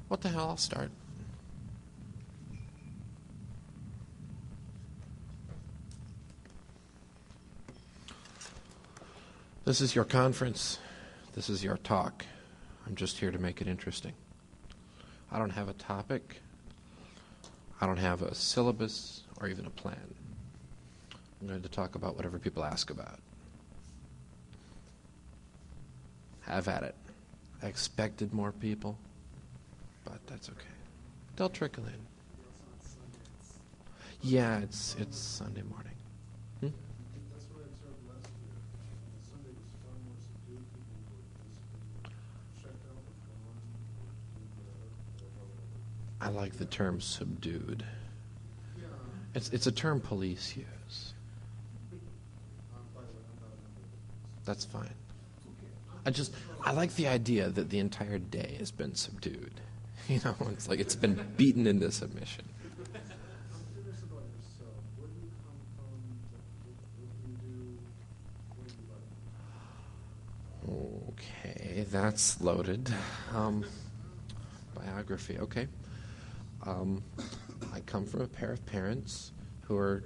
What the hell? I'll start. This is your conference. This is your talk. I'm just here to make it interesting. I don't have a topic. I don't have a syllabus or even a plan. I'm going to talk about whatever people ask about. Have at it. I expected more people, but that's okay. They'll trickle in. Yeah, it's Sunday morning. That's what I observed last year. Sunday was far more subdued. People were just checked out what's going on. I like the term subdued. Yeah. It's a term police use. By the way, I'm not a member of the That's fine. I like the idea that the entire day has been subdued. You know, it's like it's been beaten into submission. I'm curious about yourself. Where do you come from? What do you do? What do you like? Okay, that's loaded. Biography, okay. I come from a pair of parents who are,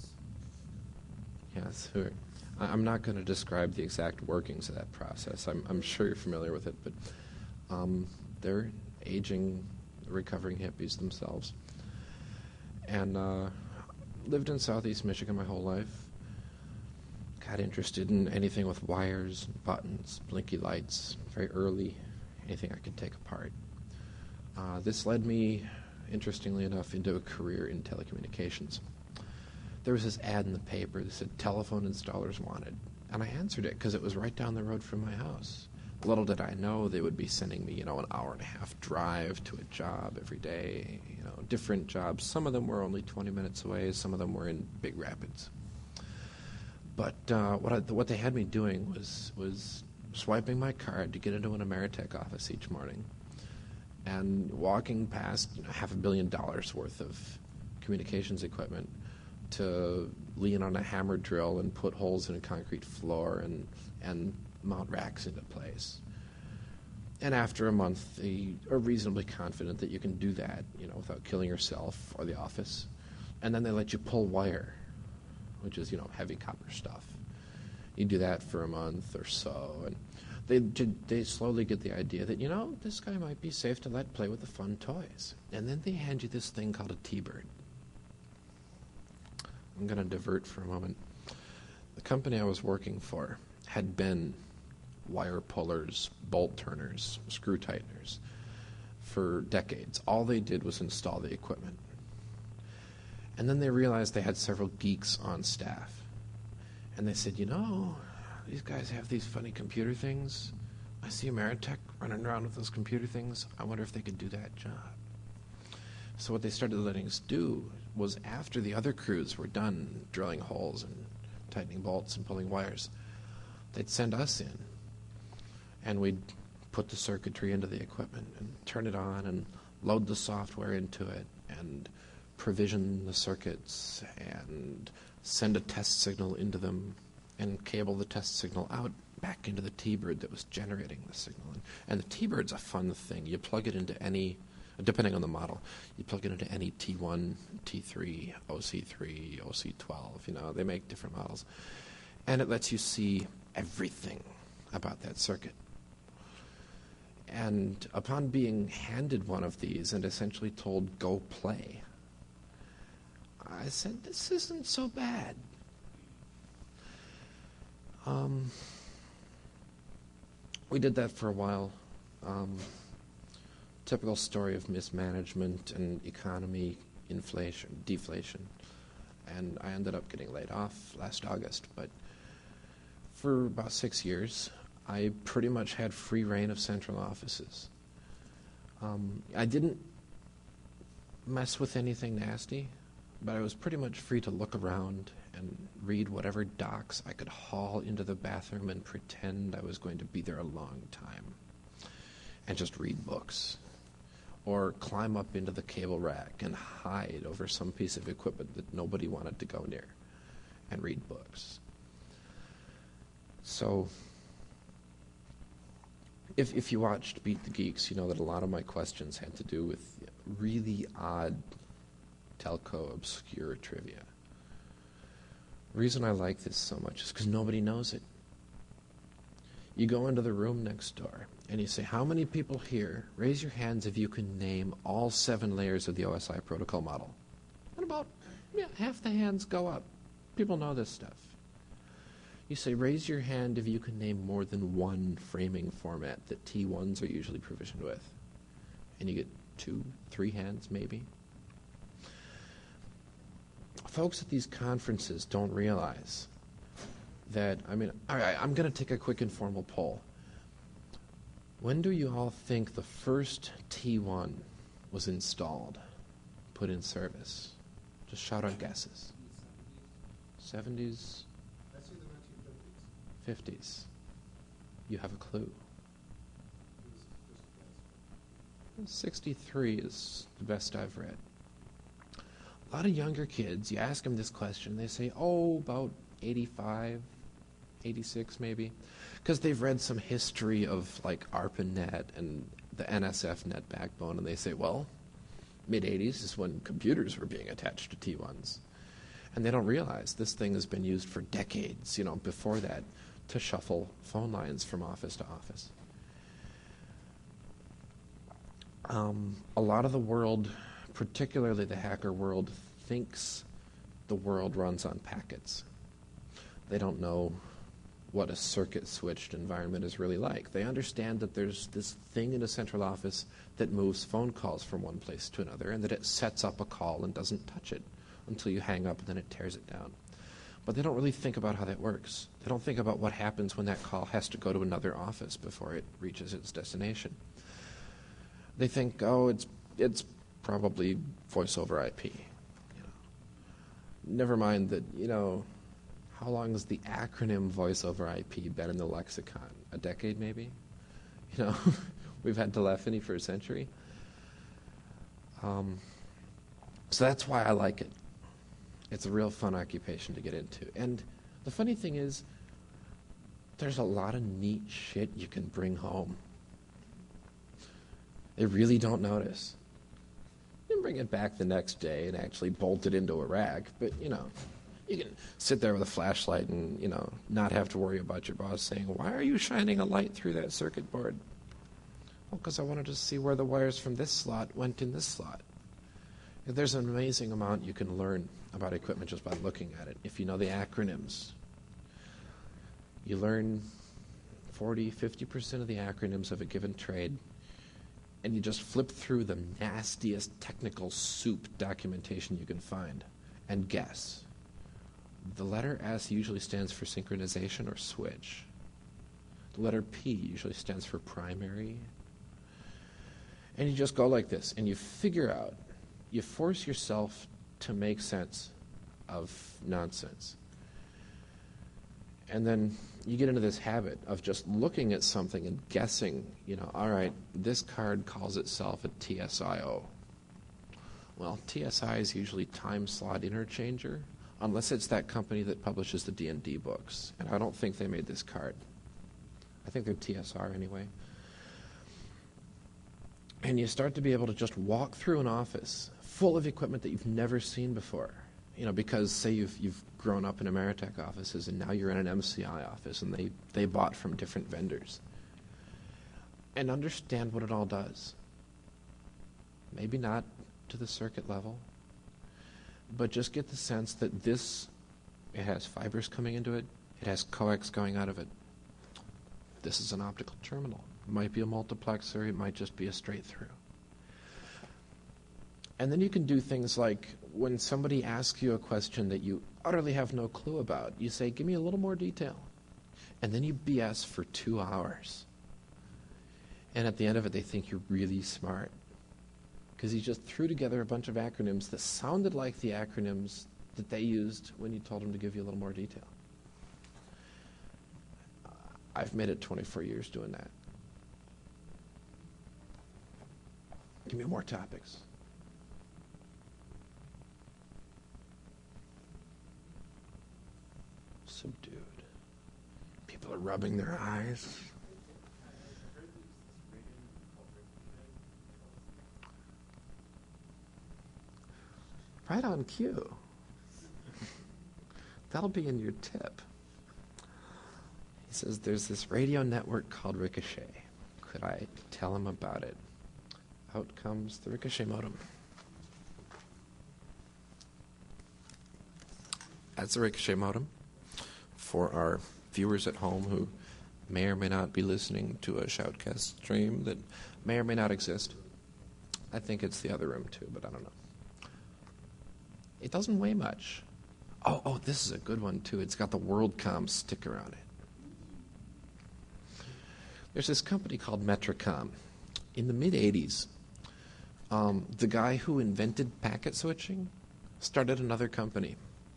I'm not going to describe the exact workings of that process. I'm sure you're familiar with it, but they're aging, recovering hippies themselves. And lived in Southeast Michigan my whole life. Got interested in anything with wires, buttons, blinky lights, very early, anything I could take apart. This led me, interestingly enough, into a career in telecommunications. There was this ad in the paper that said telephone installers wanted, and I answered it because it was right down the road from my house. Little did I know they would be sending me, an hour and a half drive to a job every day, different jobs. Some of them were only 20 minutes away, some of them were in Big Rapids. But what they had me doing was swiping my card to get into an Ameritech office each morning and walking past $500 million worth of communications equipment to lean on a hammer drill and put holes in a concrete floor and mount racks into place. And after a month, they are reasonably confident that you can do that, without killing yourself or the office. And then they let you pull wire, which is, heavy copper stuff. You do that for a month or so, and they slowly get the idea that, this guy might be safe to let play with the fun toys. And then they hand you this thing called a T-Bird. I'm going to divert for a moment. The company I was working for had been wire pullers, bolt turners, screw tighteners for decades. All they did was install the equipment. And then they realized they had several geeks on staff. And they said, these guys have these funny computer things. I see Ameritech running around with those computer things. I wonder if they could do that job. So what they started letting us do was, after the other crews were done drilling holes and tightening bolts and pulling wires, they'd send us in, and we'd put the circuitry into the equipment and turn it on and load the software into it and provision the circuits and send a test signal into them and cable the test signal out back into the T-Bird that was generating the signal. And the T-Bird's a fun thing. You plug it into any, depending on the model, you plug it into any T1, T3, OC3, OC12, they make different models. And it lets you see everything about that circuit. And upon being handed one of these and essentially told, go play, I said, this isn't so bad. We did that for a while. Typical story of mismanagement and economy, inflation, deflation. And I ended up getting laid off last August. But for about 6 years, I pretty much had free reign of central offices. I didn't mess with anything nasty, but I was pretty much free to look around and read whatever docs I could haul into the bathroom and pretend I was going to be there a long time and just read books, or climb up into the cable rack and hide over some piece of equipment that nobody wanted to go near and read books. So If you watched Beat the Geeks, you know that a lot of my questions had to do with really odd telco obscure trivia. The reason I like this so much is because nobody knows it. You go into the room next door and you say, how many people here, raise your hands if you can name all 7 layers of the OSI protocol model. And about half the hands go up. People know this stuff. You say, raise your hand if you can name more than one framing format that T1s are usually provisioned with. And you get 2, 3 hands maybe. Folks at these conferences don't realize that, all right, I'm going to take a quick informal poll. When do you all think the first T1 was installed, put in service? Just shout out guesses. 70s? I see the 1950s. 50s. You have a clue. Just a guess. 63 is the best I've read. A lot of younger kids, you ask them this question, they say, about 85, 86 maybe, because they've read some history of like ARPANET and the NSFNet backbone, and they say, well, mid-80s is when computers were being attached to T1s. And they don't realize this thing has been used for decades, before that, to shuffle phone lines from office to office. A lot of the world, particularly the hacker world, thinks the world runs on packets. They don't know what a circuit-switched environment is really like. They understand that there's this thing in a central office that moves phone calls from one place to another, and that it sets up a call and doesn't touch it until you hang up, and then it tears it down. But they don't really think about how that works. They don't think about what happens when that call has to go to another office before it reaches its destination. They think, it's probably voice over IP. Never mind that, how long has the acronym voice over IP been in the lexicon? A decade, maybe? We've had telephony for a century. So that's why I like it. It's a real fun occupation to get into. And the funny thing is, there's a lot of neat shit you can bring home. They really don't notice. You can bring it back the next day and actually bolt it into a rack, but, you can sit there with a flashlight and, not have to worry about your boss saying, why are you shining a light through that circuit board? Well, because I wanted to see where the wires from this slot went in this slot. There's an amazing amount you can learn about equipment just by looking at it. If you know the acronyms, you learn 40, 50% of the acronyms of a given trade, and you just flip through the nastiest technical soup documentation you can find and guess. The letter S usually stands for synchronization or switch. The letter P usually stands for primary. And you just go like this, and you figure out, you force yourself to make sense of nonsense. And then you get into this habit of just looking at something and guessing, all right, this card calls itself a TSIO. Well, TSI is usually time slot interchanger, unless it's that company that publishes the D&D books. And I don't think they made this card. I think they're TSR anyway. And you start to be able to just walk through an office full of equipment that you've never seen before. Because say you've grown up in Ameritech offices and now you're in an MCI office and they bought from different vendors. And understand what it all does. Maybe not to the circuit level, but just get the sense that it has fibers coming into it, it has coax going out of it. This is an optical terminal. It might be a multiplexer, it might just be a straight through. And then you can do things like when somebody asks you a question that you utterly have no clue about, you say, give me a little more detail. And then you BS for 2 hours. And at the end of it, they think you're really smart. Because you just threw together a bunch of acronyms that sounded like the acronyms that they used when you told them to give you a little more detail. I've made it 24 years doing that. Give me more topics. Subdued. People are rubbing their eyes. Right on cue. That'll be in your tip. He says, there's this radio network called Ricochet. Could I tell him about it? Out comes the Ricochet modem. That's the Ricochet modem. For our viewers at home who may or may not be listening to a Shoutcast stream that may or may not exist. I think it's the other room too, but I don't know. It doesn't weigh much. Oh, this is a good one too. It's got the WorldCom sticker on it. There's this company called Metricom. In the mid-'80s, the guy who invented packet switching started another company.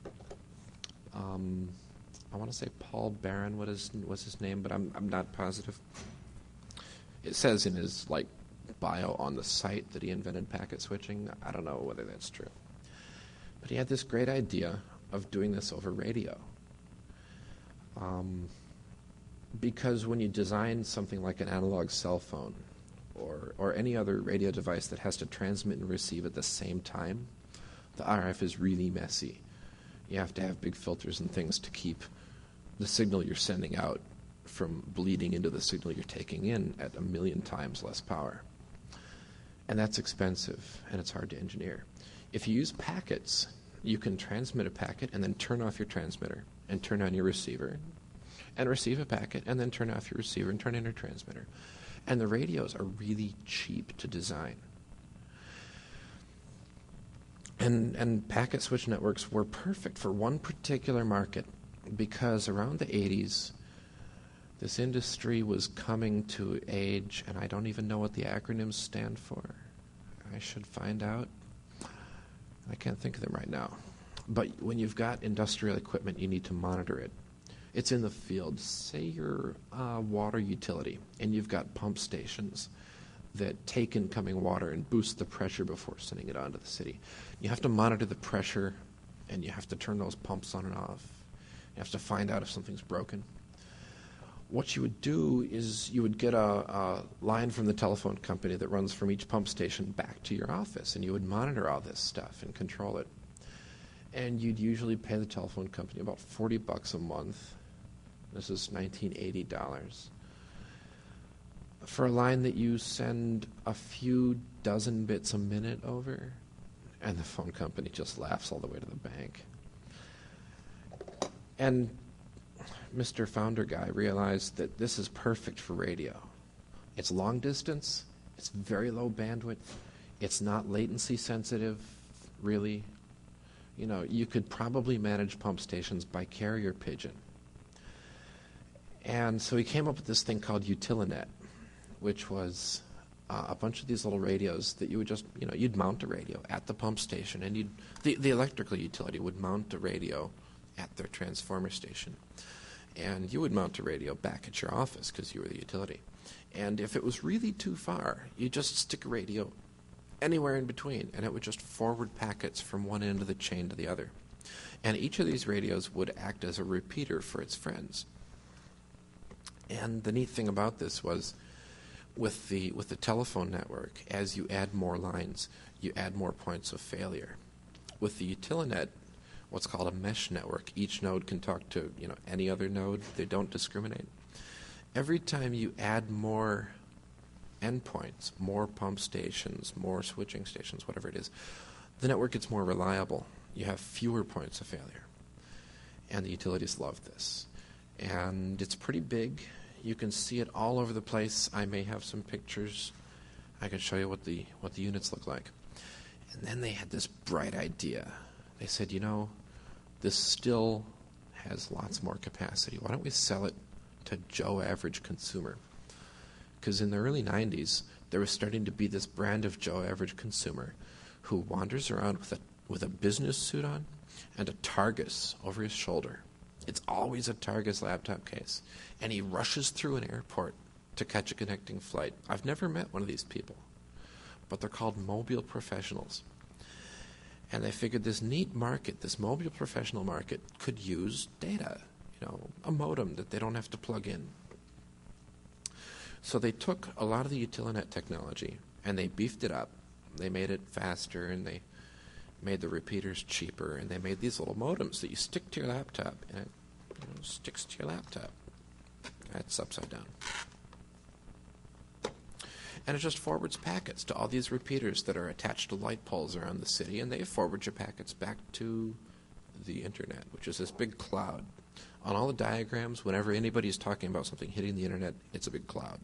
I want to say Paul Barron was his name, but I'm not positive. It says in his bio on the site that he invented packet switching. I don't know whether that's true. But he had this great idea of doing this over radio. Because when you design something like an analog cell phone or any other radio device that has to transmit and receive at the same time, the RF is really messy. You have to have big filters and things to keep the signal you're sending out from bleeding into the signal you're taking in at 1,000,000 times less power. And that's expensive, and it's hard to engineer. If you use packets, you can transmit a packet and then turn off your transmitter and turn on your receiver and receive a packet and then turn off your receiver and turn on your transmitter. And the radios are really cheap to design. And packet switch networks were perfect for one particular market because around the 80s, this industry was coming to age, and I don't even know what the acronyms stand for. I should find out. I can't think of them right now. But when you've got industrial equipment, you need to monitor it. It's in the field. Say you're a water utility, and you've got pump stations that take incoming water and boost the pressure before sending it onto the city. You have to monitor the pressure, and you have to turn those pumps on and off. You have to find out if something's broken. What you would do is you would get a line from the telephone company that runs from each pump station back to your office, and you would monitor all this stuff and control it. And you'd usually pay the telephone company about $40 a month. This is $1980. For a line that you send a few dozen bits a minute over, and the phone company just laughs all the way to the bank. And Mr. Founder Guy realized that this is perfect for radio. It's long distance, it's very low bandwidth, it's not latency sensitive, really. You know, you could probably manage pump stations by carrier pigeon. And so he came up with this thing called Utilinet, which was a bunch of these little radios that you would just, you'd mount a radio at the pump station, and the electrical utility would mount a radio at their transformer station. And you would mount a radio back at your office because you were the utility. And if it was really too far, you just stick a radio anywhere in between, and it would just forward packets from one end of the chain to the other. And each of these radios would act as a repeater for its friends. And the neat thing about this was, with the telephone network, as you add more lines, you add more points of failure. With the Utilinet, what's called a mesh network, each node can talk to any other node. They don't discriminate. Every time you add more endpoints, more pump stations, more switching stations, whatever it is, the network gets more reliable. You have fewer points of failure. And the utilities love this. And it's pretty big. You can see it all over the place. I may have some pictures. I can show you what the units look like. And then they had this bright idea. They said, this still has lots more capacity. Why don't we sell it to Joe Average Consumer? Because in the early 90s, there was starting to be this brand of Joe Average Consumer who wanders around with a business suit on and a Targus over his shoulder. It's always a Targus laptop case. And he rushes through an airport to catch a connecting flight. I've never met one of these people, but they're called mobile professionals. And they figured this neat market, this mobile professional market, could use data, a modem that they don't have to plug in. So they took a lot of the Utilinet technology and they beefed it up. They made it faster and they made the repeaters cheaper, and they made these little modems that you stick to your laptop, and it sticks to your laptop. That's upside down. And it just forwards packets to all these repeaters that are attached to light poles around the city, and they forward your packets back to the internet, which is this big cloud. On all the diagrams, whenever anybody's talking about something hitting the internet, it's a big cloud.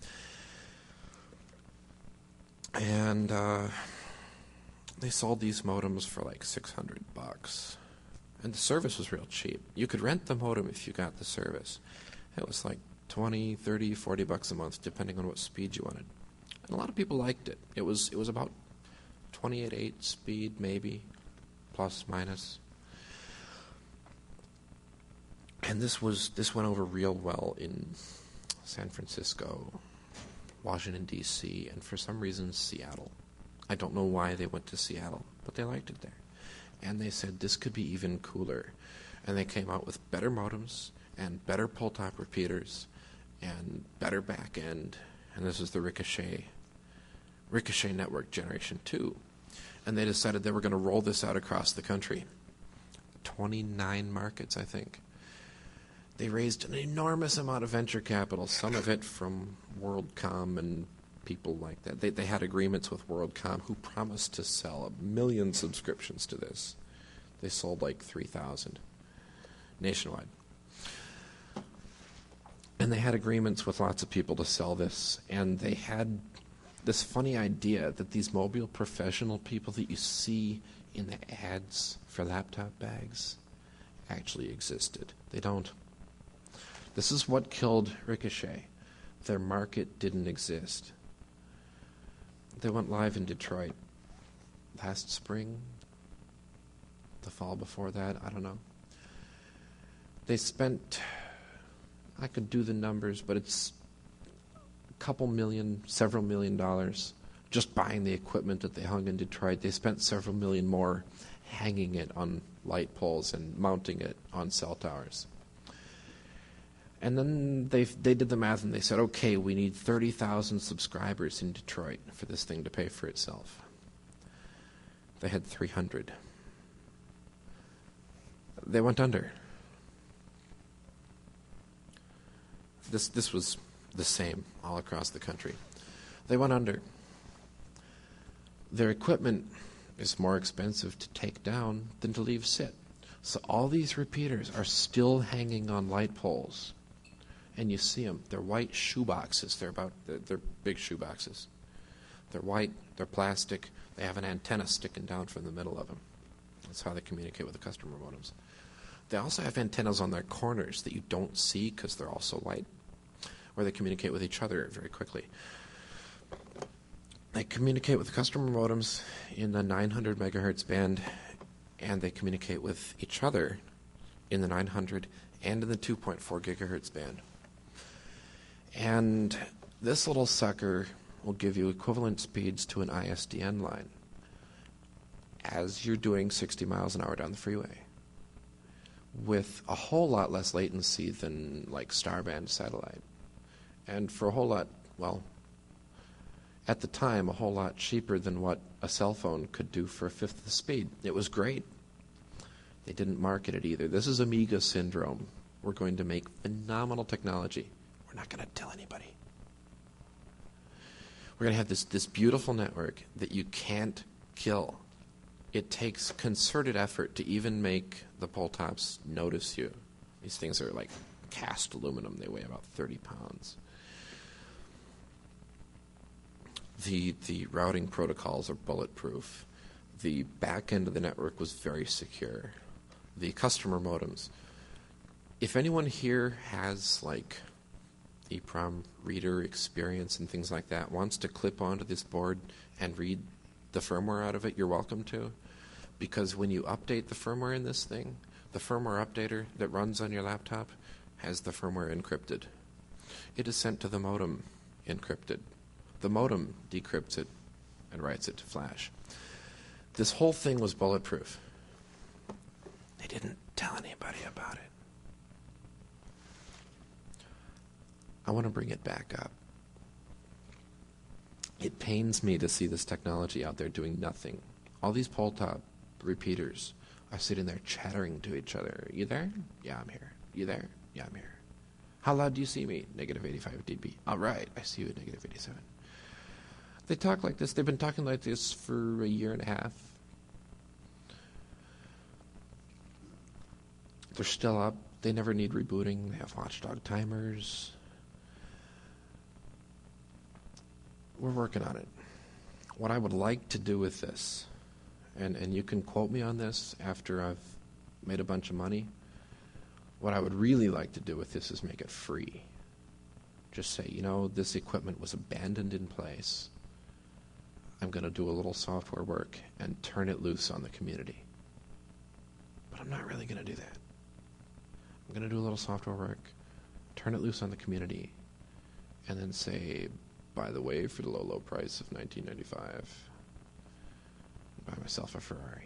And they sold these modems for like $600. And the service was real cheap. You could rent the modem if you got the service. It was like $20, $30, $40 a month, depending on what speed you wanted. And a lot of people liked it. It was about 28.8 speed, maybe, plus, minus. And this went over real well in San Francisco, Washington, D.C., and for some reason, Seattle. I don't know why they went to Seattle, but they liked it there. And they said this could be even cooler. And they came out with better modems and better pull-top repeaters and better back-end. And this is the Ricochet Network Generation 2. And they decided they were going to roll this out across the country. 29 markets, I think. They raised an enormous amount of venture capital, some of it from WorldCom and people like that. They had agreements with WorldCom, who promised to sell 1 million subscriptions to this. They sold like 3,000 nationwide. And they had agreements with lots of people to sell this, and they had this funny idea that these mobile professional people that you see in the ads for laptop bags actually existed. They don't. This is what killed Ricochet. Their market didn't exist. They went live in Detroit last spring, the fall before that, I don't know. They spent, I could do the numbers, but it's a couple million, several $1 million just buying the equipment that they hung in Detroit. They spent several million more hanging it on light poles and mounting it on cell towers. And then they did the math and they said, okay, we need 30,000 subscribers in Detroit for this thing to pay for itself. They had 300. They went under. This was the same all across the country. They went under. Their equipment is more expensive to take down than to leave sit. So all these repeaters are still hanging on light poles. And you see them. They're white shoe boxes. They're big shoe boxes. They're white. They're plastic. They have an antenna sticking down from the middle of them. That's how they communicate with the customer modems. They also have antennas on their corners that you don't see because they're also white, where they communicate with each other very quickly. They communicate with customer modems in the 900 megahertz band, and they communicate with each other in the 900 and in the 2.4 gigahertz band. And this little sucker will give you equivalent speeds to an ISDN line as you're doing 60 miles an hour down the freeway, with a whole lot less latency than like Starband satellite. And for a whole lot, well, at the time, a whole lot cheaper than what a cell phone could do for a fifth of the speed. It was great. They didn't market it either. This is Amiga syndrome. We're going to make phenomenal technology. We're not going to tell anybody. We're going to have this beautiful network that you can't kill. It takes concerted effort to even make the pole tops notice you. These things are like cast aluminum. They weigh about 30 pounds. The routing protocols are bulletproof. The back end of the network was very secure. The customer modems. If anyone here has like EEPROM reader experience and things like that, wants to clip onto this board and read the firmware out of it, you're welcome to. Because when you update the firmware in this thing, the firmware updater that runs on your laptop has the firmware encrypted. It is sent to the modem encrypted. The modem decrypts it and writes it to flash. This whole thing was bulletproof. They didn't tell anybody about it. I want to bring it back up. It pains me to see this technology out there doing nothing. All these pole top repeaters are sitting there chattering to each other. You there? Yeah, I'm here. You there? Yeah, I'm here. How loud do you see me? Negative 85 dB. All right, I see you at negative 87. They talk like this. They've been talking like this for a year and a half. They're still up. They never need rebooting. They have watchdog timers. We're working on it. What I would like to do with this, and you can quote me on this after I've made a bunch of money, what I would really like to do with this is make it free. Just say, this equipment was abandoned in place. I'm going to do a little software work and turn it loose on the community. But I'm not really going to do that. I'm going to do a little software work, turn it loose on the community, and then say, by the way, for the low, low price of $19.95, buy myself a Ferrari.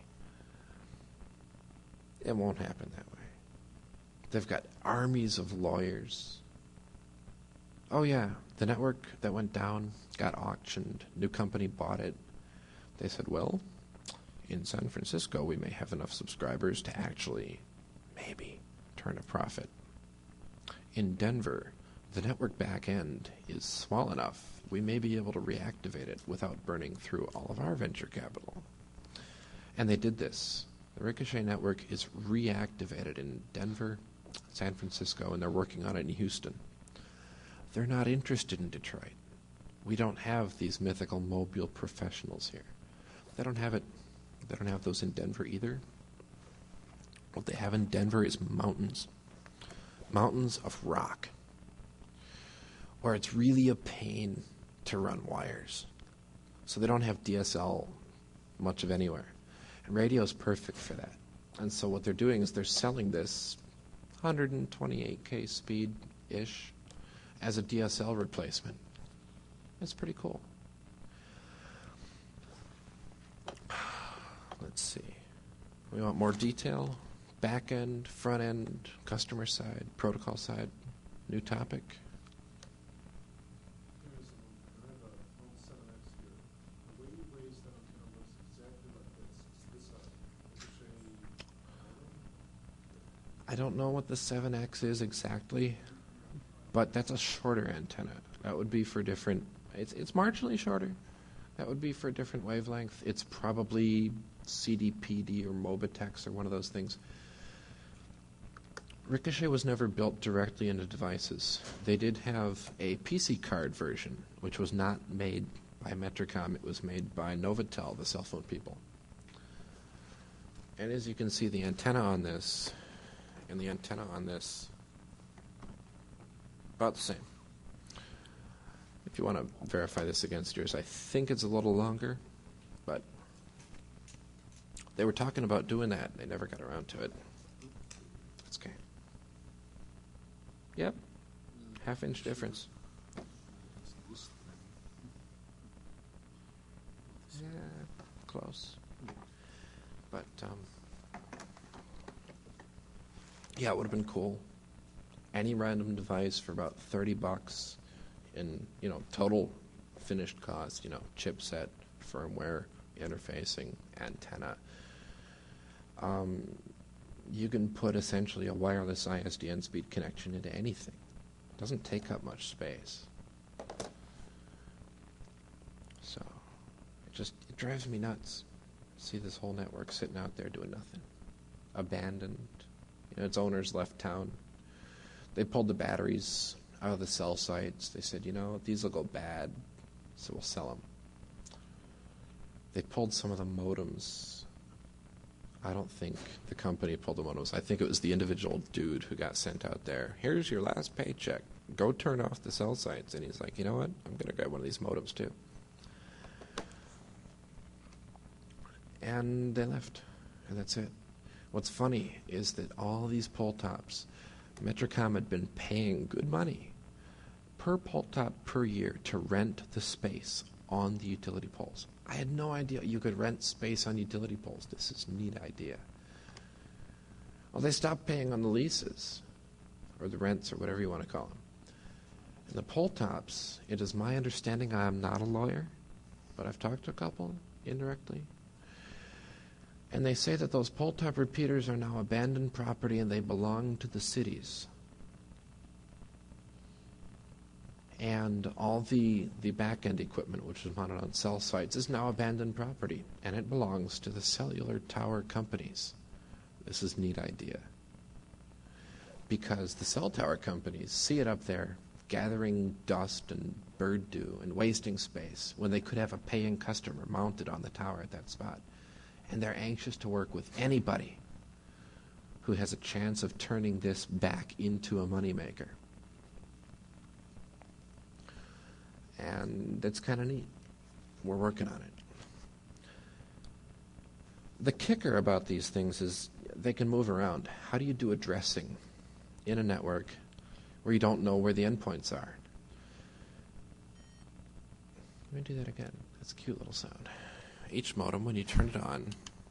It won't happen that way. They've got armies of lawyers. Oh yeah, the network that went down got auctioned. New company bought it. They said, well, in San Francisco we may have enough subscribers to actually, maybe, turn a profit. In Denver, the network back end is small enough we may be able to reactivate it without burning through all of our venture capital. And they did this. The Ricochet network is reactivated in Denver, San Francisco, and they're working on it in Houston. They're not interested in Detroit. We don't have these mythical mobile professionals here. They don't have it. They don't have those in Denver either. What they have in Denver is mountains. Mountains of rock. Where it's really a pain to run wires. So they don't have DSL much of anywhere. And radio is perfect for that. And so what they're doing is they're selling this 128K speed-ish as a DSL replacement. It's pretty cool. Let's see. We want more detail. Back end, front end, customer side, protocol side. New topic. I have a Phone 7X here. The way you raise that antenna looks exactly like this. It's this Ricochet modem. I don't know what the 7X is exactly, but that's a shorter antenna. That would be for different... It's marginally shorter. That would be for a different wavelength. It's probably CDPD or Mobitex or one of those things. Ricochet was never built directly into devices. They did have a PC card version, which was not made by Metricom. It was made by Novatel, the cell phone people. And as you can see, the antenna on this and the antenna on this, about the same. If you want to verify this against yours, I think it's a little longer, but they were talking about doing that. They never got around to it. That's okay. Yep, half-inch difference. Yeah, close. But, yeah, it would have been cool. Any random device for about $30 in, total finished cost, chipset, firmware, interfacing, antenna. You can put essentially a wireless ISDN speed connection into anything. It doesn't take up much space. So it drives me nuts. See this whole network sitting out there doing nothing. Abandoned. Its owners left town. They pulled the batteries out of the cell sites. They said, these will go bad, so we'll sell them. They pulled some of the modems. I don't think the company pulled the modems. I think it was the individual dude who got sent out there. Here's your last paycheck. Go turn off the cell sites. And he's like, you know what? I'm going to grab one of these modems too. And they left. And that's it. What's funny is that all these pole tops, Metricom had been paying good money per pole top per year to rent the space on the utility poles. I had no idea you could rent space on utility poles. This is a neat idea. Well, they stopped paying on the leases, or the rents, or whatever you want to call them. And the pole tops, it is my understanding, I am not a lawyer, but I've talked to a couple indirectly. And they say that those pole-top repeaters are now abandoned property and they belong to the cities. And all the back-end equipment, which is mounted on cell sites, is now abandoned property, and it belongs to the cellular tower companies. This is a neat idea. Because the cell tower companies see it up there gathering dust and bird dew and wasting space when they could have a paying customer mounted on the tower at that spot. And they're anxious to work with anybody who has a chance of turning this back into a moneymaker. And that's kind of neat. We're working on it. The kicker about these things is they can move around. How do you do addressing in a network where you don't know where the endpoints are? Let me do that again. That's a cute little sound. Each modem, when you turn it on,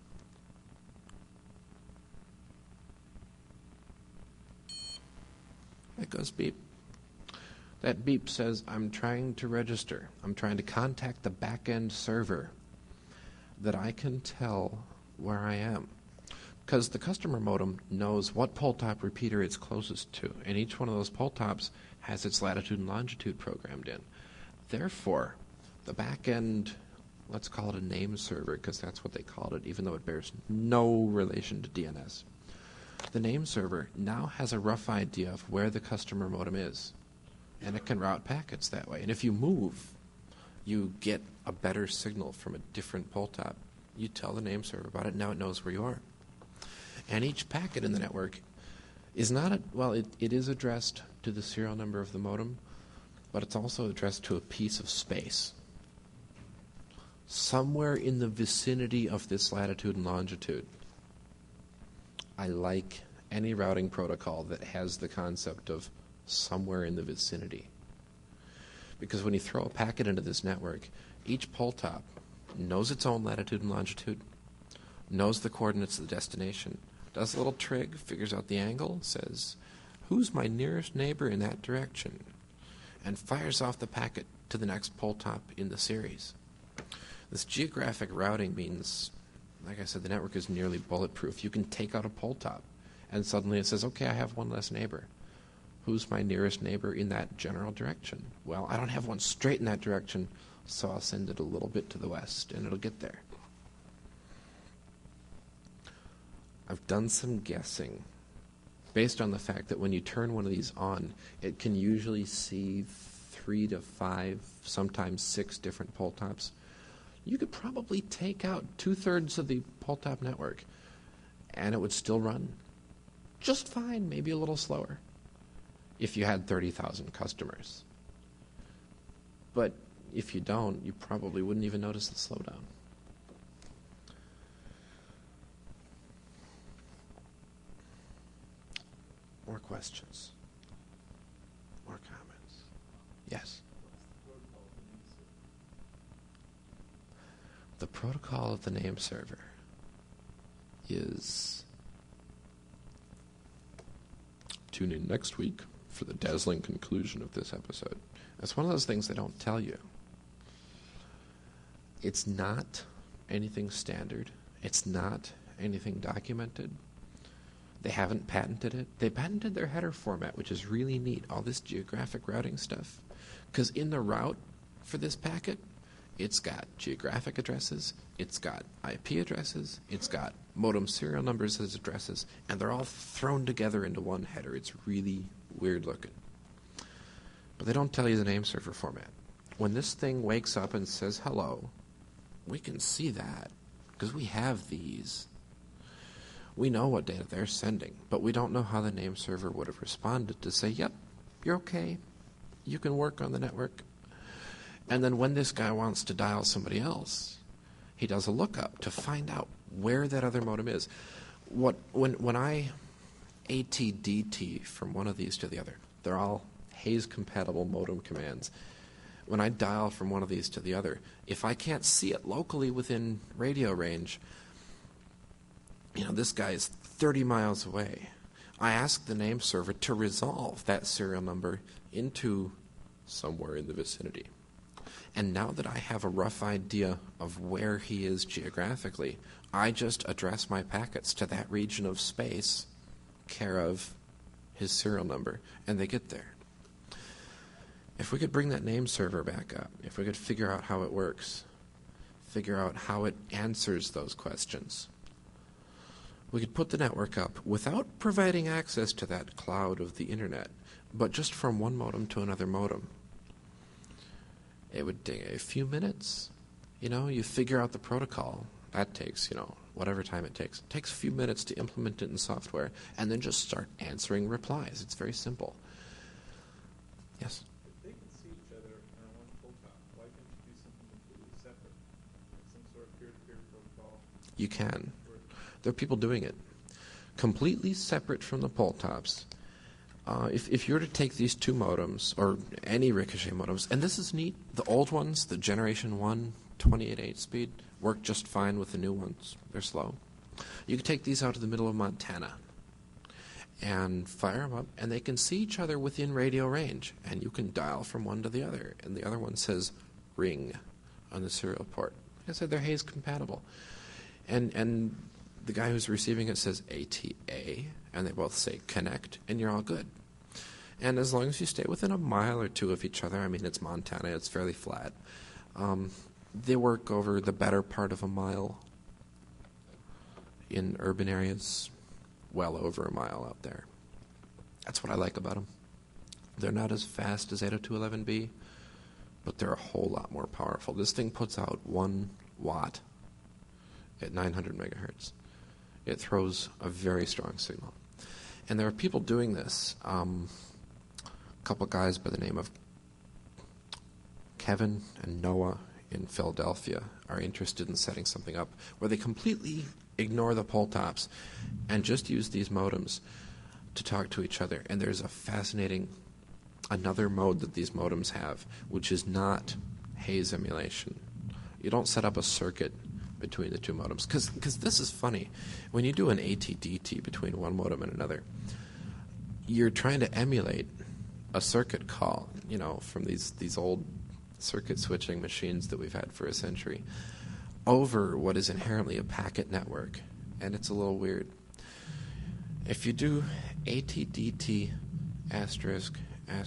it goes beep. That beep says, I'm trying to register. I'm trying to contact the back-end server that I can tell where I am. Because the customer modem knows what pole-top repeater it's closest to, and each one of those pole-tops has its latitude and longitude programmed in. Therefore, the back-end, let's call it a name server, because that's what they called it, even though it bears no relation to DNS. The name server now has a rough idea of where the customer modem is, and it can route packets that way. And if you move, you get a better signal from a different pole-top. You tell the name server about it, now it knows where you are. And each packet in the network is not, it is addressed to the serial number of the modem, but it's also addressed to a piece of space. Somewhere in the vicinity of this latitude and longitude. I like any routing protocol that has the concept of somewhere in the vicinity. Because when you throw a packet into this network, each pole-top knows its own latitude and longitude, knows the coordinates of the destination, does a little trig, figures out the angle, says, who's my nearest neighbor in that direction? And fires off the packet to the next pole-top in the series. This geographic routing means, like I said, the network is nearly bulletproof. You can take out a pole-top, and suddenly it says, okay, I have one less neighbor. Who's my nearest neighbor in that general direction? Well, I don't have one straight in that direction, so I'll send it a little bit to the west, and it'll get there. I've done some guessing based on the fact that when you turn one of these on, it can usually see 3 to 5, sometimes 6 different pole-tops. You could probably take out 2/3 of the pole-top network, and it would still run just fine, maybe a little slower, if you had 30,000 customers. But if you don't, you probably wouldn't even notice the slowdown. More questions? More comments? Yes? The protocol of the name server is... Tune in next week for the dazzling conclusion of this episode. It's one of those things they don't tell you. It's not anything standard. It's not anything documented. They haven't patented it. They patented their header format, which is really neat, all this geographic routing stuff. Because in the route for this packet, it's got geographic addresses, it's got IP addresses, it's got modem serial numbers as addresses, and they're all thrown together into one header. It's really weird looking. But they don't tell you the name server format. When this thing wakes up and says hello, we can see that because we have these. We know what data they're sending, but we don't know how the name server would have responded to say, yep, you're okay. You can work on the network. And then when this guy wants to dial somebody else, he does a lookup to find out where that other modem is. When I AT/DT from one of these to the other, they're all Hayes-compatible modem commands. When I dial from one of these to the other, if I can't see it locally within radio range, this guy is 30 miles away. I ask the name server to resolve that serial number into somewhere in the vicinity. And now that I have a rough idea of where he is geographically, I just address my packets to that region of space, care of his serial number, and they get there. If we could bring that name server back up, if we could figure out how it works, figure out how it answers those questions, we could put the network up without providing access to that cloud of the internet, but just from one modem to another modem. It would take a few minutes. You figure out the protocol. That takes, whatever time it takes. It takes a few minutes to implement it in software and then just start answering replies. It's very simple. Yes? If they can see each other on one full top, why can't you do something completely separate? Like some sort of peer-to-peer protocol? You can. There are people doing it. Completely separate from the pole tops. If you were to take these two modems, or any Ricochet modems, and this is neat, the old ones, the Generation 1 28.8 speed, work just fine with the new ones. They're slow. You could take these out to the middle of Montana and fire them up, and they can see each other within radio range, and you can dial from one to the other, and the other one says ring on the serial port. Like I said, they're Hayes compatible. And the guy who's receiving it says ATA, and they both say connect, and you're all good. And as long as you stay within a mile or two of each other, I mean, it's Montana, it's fairly flat, they work over the better part of a mile. In urban areas, well over a mile out there. That's what I like about them. They're not as fast as 802.11b, but they're a whole lot more powerful. This thing puts out 1 watt at 900 megahertz. It throws a very strong signal. And there are people doing this. A couple guys by the name of Kevin and Noah in Philadelphia are interested in setting something up where they completely ignore the pole tops and just use these modems to talk to each other. And there's a fascinating another mode that these modems have, which is not Hayes emulation. You don't set up a circuit between the two modems, because this is funny. When you do an AT-DT between one modem and another, you're trying to emulate a circuit call, from these old circuit switching machines that we've had for a century, over what is inherently a packet network, and it's a little weird. If you do AT-DT asterisk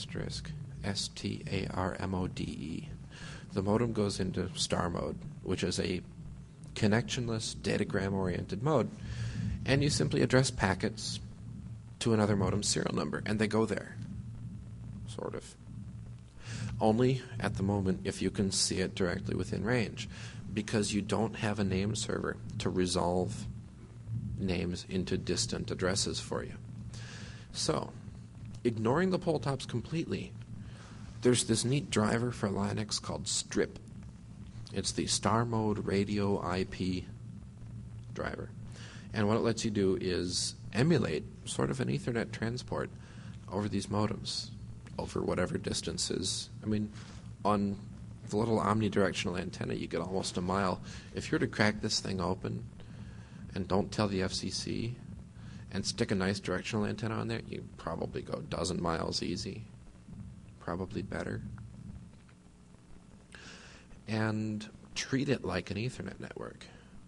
STARMODE, the modem goes into star mode, which is a connectionless, datagram-oriented mode, and you simply address packets to another modem's serial number, and they go there, sort of. Only at the moment if you can see it directly within range, because you don't have a name server to resolve names into distant addresses for you. So, ignoring the pole tops completely, there's this neat driver for Linux called Strip. It's the Star Mode Radio IP driver. And what it lets you do is emulate sort of an Ethernet transport over these modems, over whatever distances. I mean, on the little omnidirectional antenna, you get almost a mile. If you were to crack this thing open and don't tell the FCC and stick a nice directional antenna on there, you probably go a dozen miles easy. Probably better. And treat it like an Ethernet network.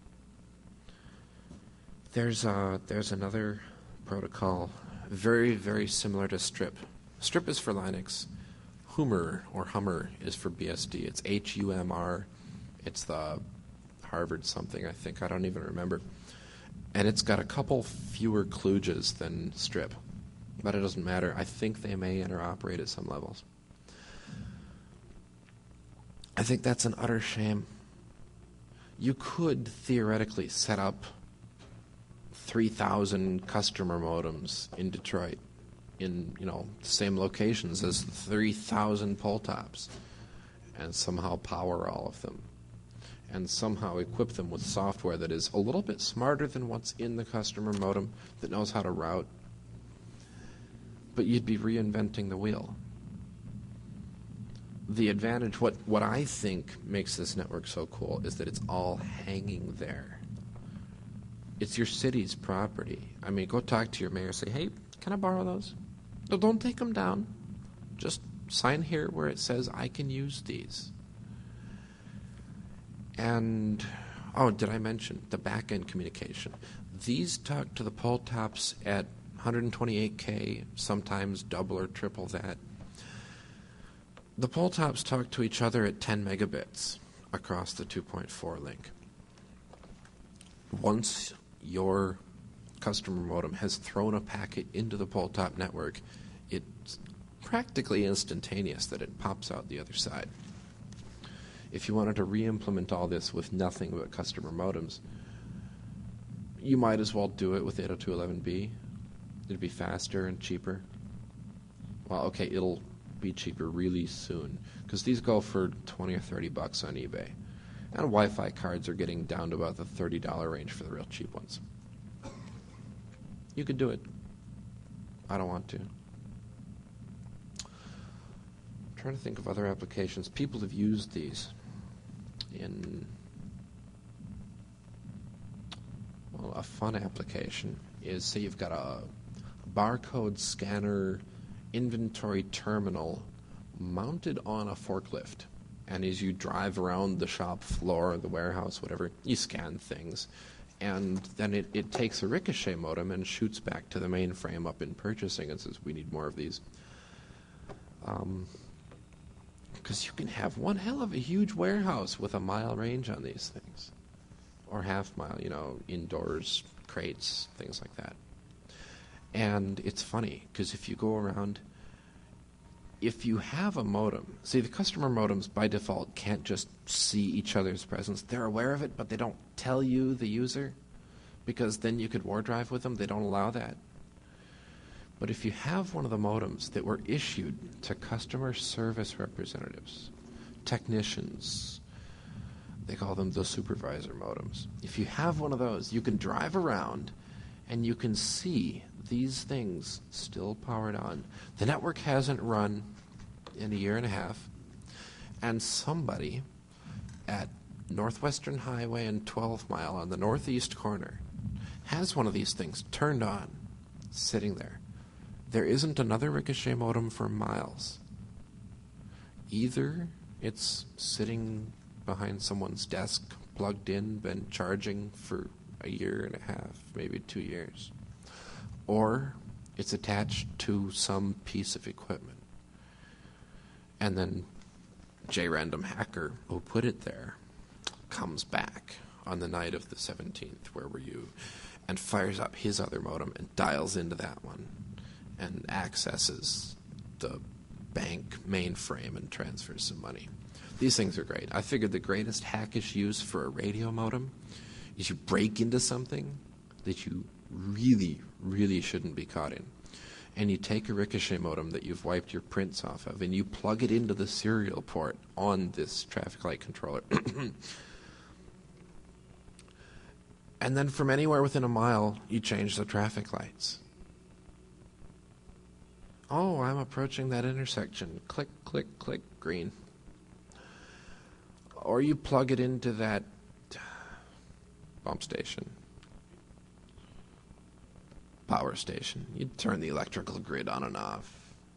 There's another protocol very, very similar to Strip. Strip is for Linux. Hummer is for BSD. It's HUMR. It's the Harvard something, I think. I don't even remember. And it's got a couple fewer kludges than Strip. But it doesn't matter. I think they may interoperate at some levels. I think that's an utter shame. You could theoretically set up 3,000 customer modems in Detroit in, the same locations as 3,000 pole tops, and somehow power all of them, and somehow equip them with software that is a little bit smarter than what's in the customer modem, that knows how to route. But you'd be reinventing the wheel. The advantage, what I think makes this network so cool, is that it's all hanging there. It's your city's property. I mean, go talk to your mayor, say, hey, can I borrow those? No, don't take them down. Just sign here where it says I can use these. And, oh, did I mention the back-end communication? These talk to the pull tops at 128K, sometimes double or triple that. The pull tops talk to each other at 10 megabits across the 2.4 link. Once your customer modem has thrown a packet into the pull top network, it's practically instantaneous that it pops out the other side. If you wanted to re-implement all this with nothing but customer modems, you might as well do it with 802.11b. It'd be faster and cheaper. Well, okay, it'll be cheaper really soon, because these go for $20 or $30 on eBay. And Wi-Fi cards are getting down to about the $30 range for the real cheap ones. You could do it. I don't want to. I'm trying to think of other applications. People have used these in, well, a fun application is, say you've got a barcode scanner inventory terminal mounted on a forklift. And as you drive around the shop floor, the warehouse, whatever, you scan things. And then it takes a ricochet modem and shoots back to the mainframe up in purchasing and says, we need more of these. Because you can have one hell of a huge warehouse with a mile range on these things. Or half mile, indoors, crates, things like that. And it's funny, because if you go around, if you have a modem, see, the customer modems by default can't just see each other's presence. They're aware of it, but they don't tell you, the user, because then you could war drive with them. They don't allow that. But if you have one of the modems that were issued to customer service representatives, technicians, they call them the supervisor modems. If you have one of those, you can drive around and you can see these things still powered on. The network hasn't run in a year and a half, and somebody at Northwestern Highway and 12 Mile on the northeast corner has one of these things turned on, sitting there. There isn't another ricochet modem for miles. Either it's sitting behind someone's desk, plugged in, been charging for a year and a half, maybe 2 years, or it's attached to some piece of equipment. And then J-Random Hacker, who put it there, comes back on the night of the 17th, where were you, and fires up his other modem and dials into that one and accesses the bank mainframe and transfers some money. These things are great. I figured the greatest hackish use for a radio modem is you break into something that you really, really shouldn't be caught in. And you take a ricochet modem that you've wiped your prints off of, and you plug it into the serial port on this traffic light controller. And then from anywhere within a mile, you change the traffic lights. Oh, I'm approaching that intersection. Click, click, click, green. Or you plug it into that pump station, power station. You turn the electrical grid on and off.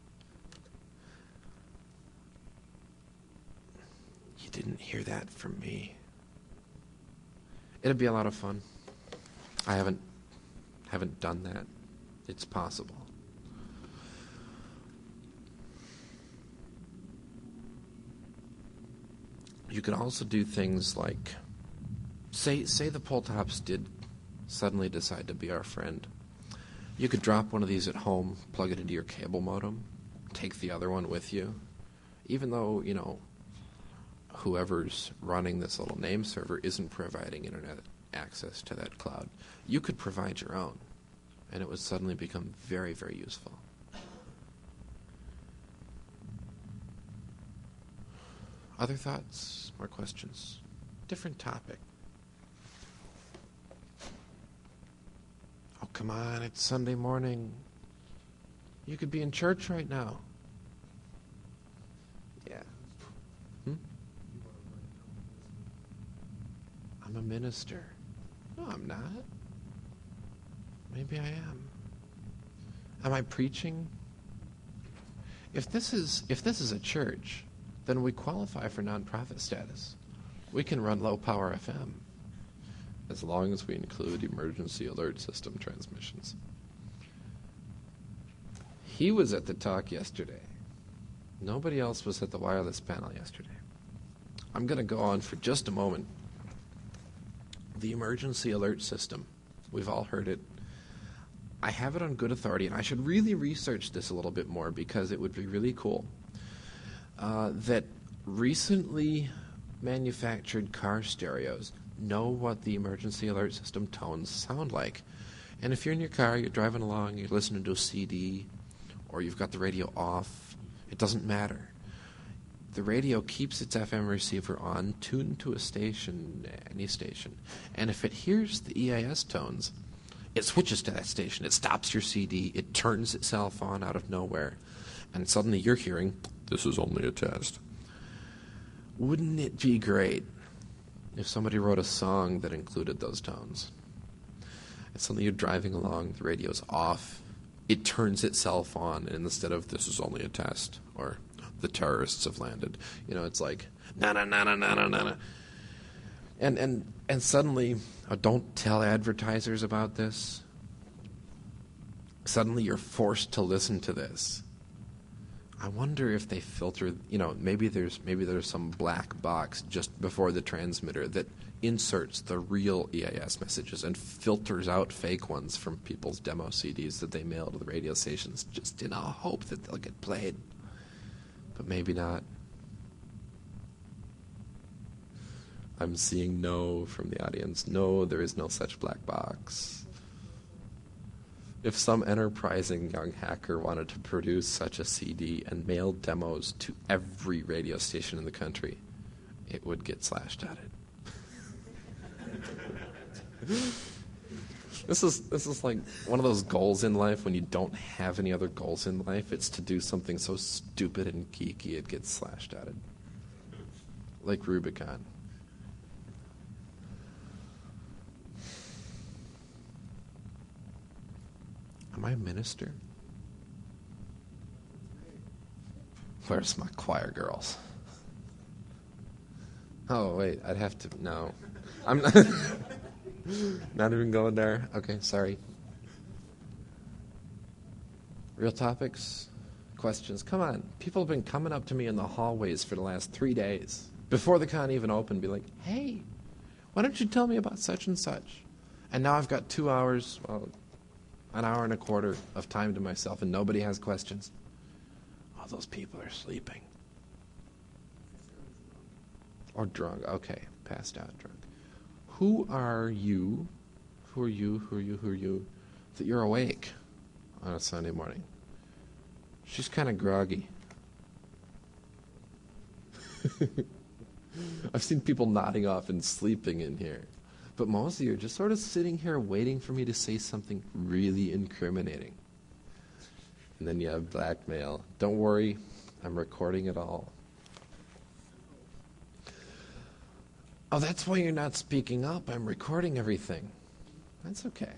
You didn't hear that from me. It'd be a lot of fun. I haven't done that. It's possible. You could also do things like, say the pull tops did suddenly decide to be our friend. You could drop one of these at home, plug it into your cable modem, take the other one with you. Even though, whoever's running this little name server isn't providing internet access to that cloud, you could provide your own, and it would suddenly become very, very useful. Other thoughts or questions? Different topic. Oh, come on, it's Sunday morning. You could be in church right now. Yeah. I'm a minister. No, I'm not. Maybe I am. Am I preaching? If this is a church, then we qualify for nonprofit status. We can run low power FM as long as we include emergency alert system transmissions. He was at the talk yesterday. Nobody else was at the wireless panel yesterday. I'm going to go on for just a moment. The emergency alert system, we've all heard it. I have it on good authority, and I should really research this a little bit more because it would be really cool. That recently manufactured car stereos know what the emergency alert system tones sound like. And if you're in your car, you're driving along, you're listening to a CD, or you've got the radio off, it doesn't matter. The radio keeps its FM receiver on, tuned to a station, any station. And if it hears the EIS tones, it switches to that station. It stops your CD. It turns itself on out of nowhere. And suddenly you're hearing, "This is only a test." Wouldn't it be great if somebody wrote a song that included those tones? And suddenly you're driving along, the radio's off, it turns itself on, and instead of "This is only a test," or "The terrorists have landed," it's like na na na na na na na. And suddenly, don't tell advertisers about this. Suddenly you're forced to listen to this. I wonder if they filter, maybe there's some black box just before the transmitter that inserts the real EIS messages and filters out fake ones from people's demo CDs that they mail to the radio stations just in a hope that they'll get played. But maybe not. I'm seeing no from the audience. No, there is no such black box. If some enterprising young hacker wanted to produce such a CD and mail demos to every radio station in the country, it would get slashed at it. This is like one of those goals in life when you don't have any other goals in life. It's to do something so stupid and geeky it gets slashed at it. Like Rubicon. Am I a minister? Where's my choir girls? Oh, wait, I'd have to, no. I'm not, not even going there? Okay, sorry. Real topics? Questions? Come on. People have been coming up to me in the hallways for the last 3 days. Before the con even opened, be like, "Hey, why don't you tell me about such and such?" And now I've got 2 hours, an hour and a quarter of time to myself, and nobody has questions. All those people are sleeping. Or drunk. Okay, passed out, drunk. Who are you? Who are you? That you're awake on a Sunday morning. She's kind of groggy. I've seen people nodding off and sleeping in here. But most of you are just sort of sitting here waiting for me to say something really incriminating. And then you have blackmail. Don't worry, I'm recording it all. Oh, that's why you're not speaking up. I'm recording everything. That's okay.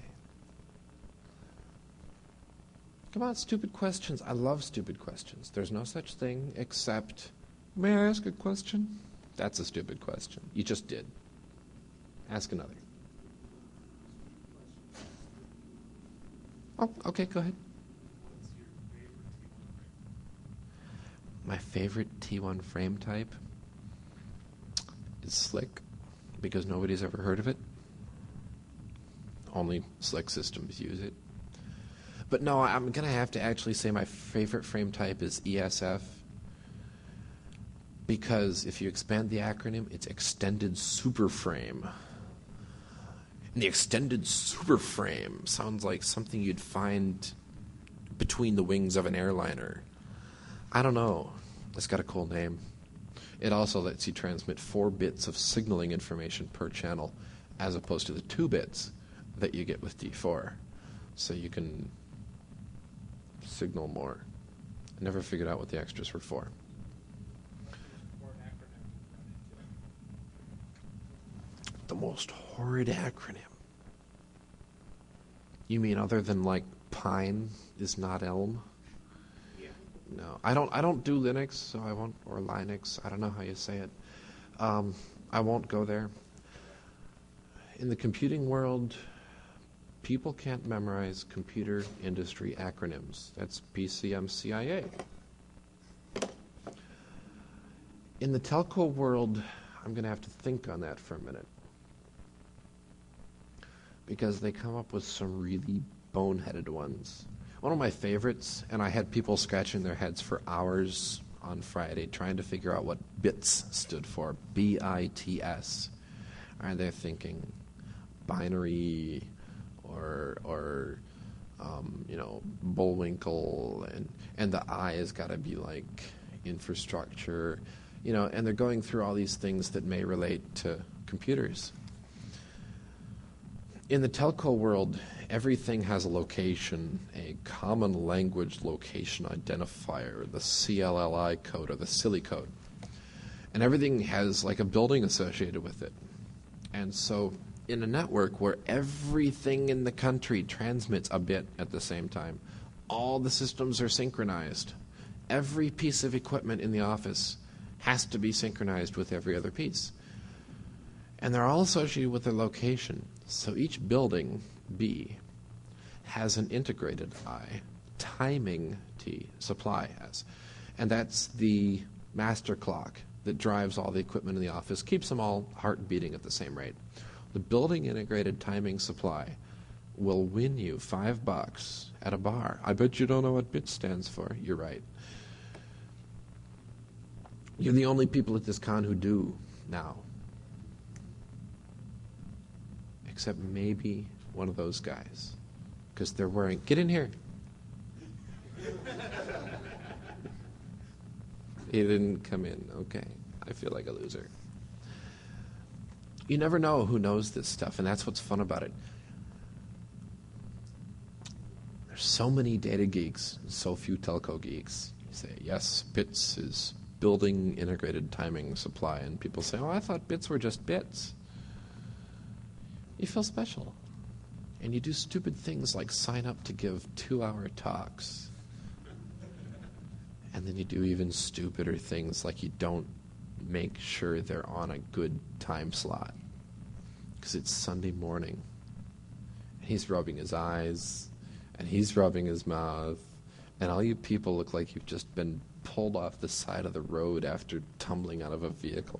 Come on, stupid questions. I love stupid questions. There's no such thing except, "May I ask a question?" That's a stupid question. You just did. Ask another. Oh, okay, go ahead. My favorite T1 frame type is Slick, because nobody's ever heard of it. Only Slick systems use it. But no, I'm going to have to actually say my favorite frame type is ESF, because if you expand the acronym, it's Extended Super Frame. And the Extended Super Frame sounds like something you'd find between the wings of an airliner. I don't know. It's got a cool name. It also lets you transmit 4 bits of signaling information per channel, as opposed to the 2 bits that you get with D4. So you can signal more. I never figured out what the extras were for. The most horrid acronym. You mean other than like Pine is not Elm? Yeah. No, I don't do Linux, so I won't, or Linux. I don't know how you say it. I I won't go there. In the computing world, people can't memorize computer industry acronyms. That's PCMCIA. In the telco world, I'm going to have to think on that for a minute, because they come up with some really boneheaded ones. One of my favorites, and I had people scratching their heads for hours on Friday trying to figure out what BITS stood for, B-I-T-S. And they're thinking binary or Bullwinkle, and the I has got to be like infrastructure, and they're going through all these things that may relate to computers. In the telco world, everything has a location, a common language location identifier, the CLLI code or the SILI code. And everything has like a building associated with it. And so in a network where everything in the country transmits a bit at the same time, all the systems are synchronized. Every piece of equipment in the office has to be synchronized with every other piece. And they're all associated with their location. So each building, B, has an integrated I, timing T, supply S. And that's the master clock that drives all the equipment in the office, keeps them all heart beating at the same rate. The building integrated timing supply will win you $5 at a bar. I bet you don't know what BIT stands for. You're right. You're the only people at this con who do now. Except maybe one of those guys. Because they're wearing... Get in here. He didn't come in. Okay. I feel like a loser. You never know who knows this stuff, and that's what's fun about it. There's so many data geeks, so few telco geeks. You say, yes, BITS is building integrated timing supply, and people say, oh, I thought bits were just bits. You feel special. And you do stupid things like sign up to give 2-hour talks. And then you do even stupider things like you don't make sure they're on a good time slot. Because it's Sunday morning. And he's rubbing his eyes. And he's rubbing his mouth. And all you people look like you've just been pulled off the side of the road after tumbling out of a vehicle.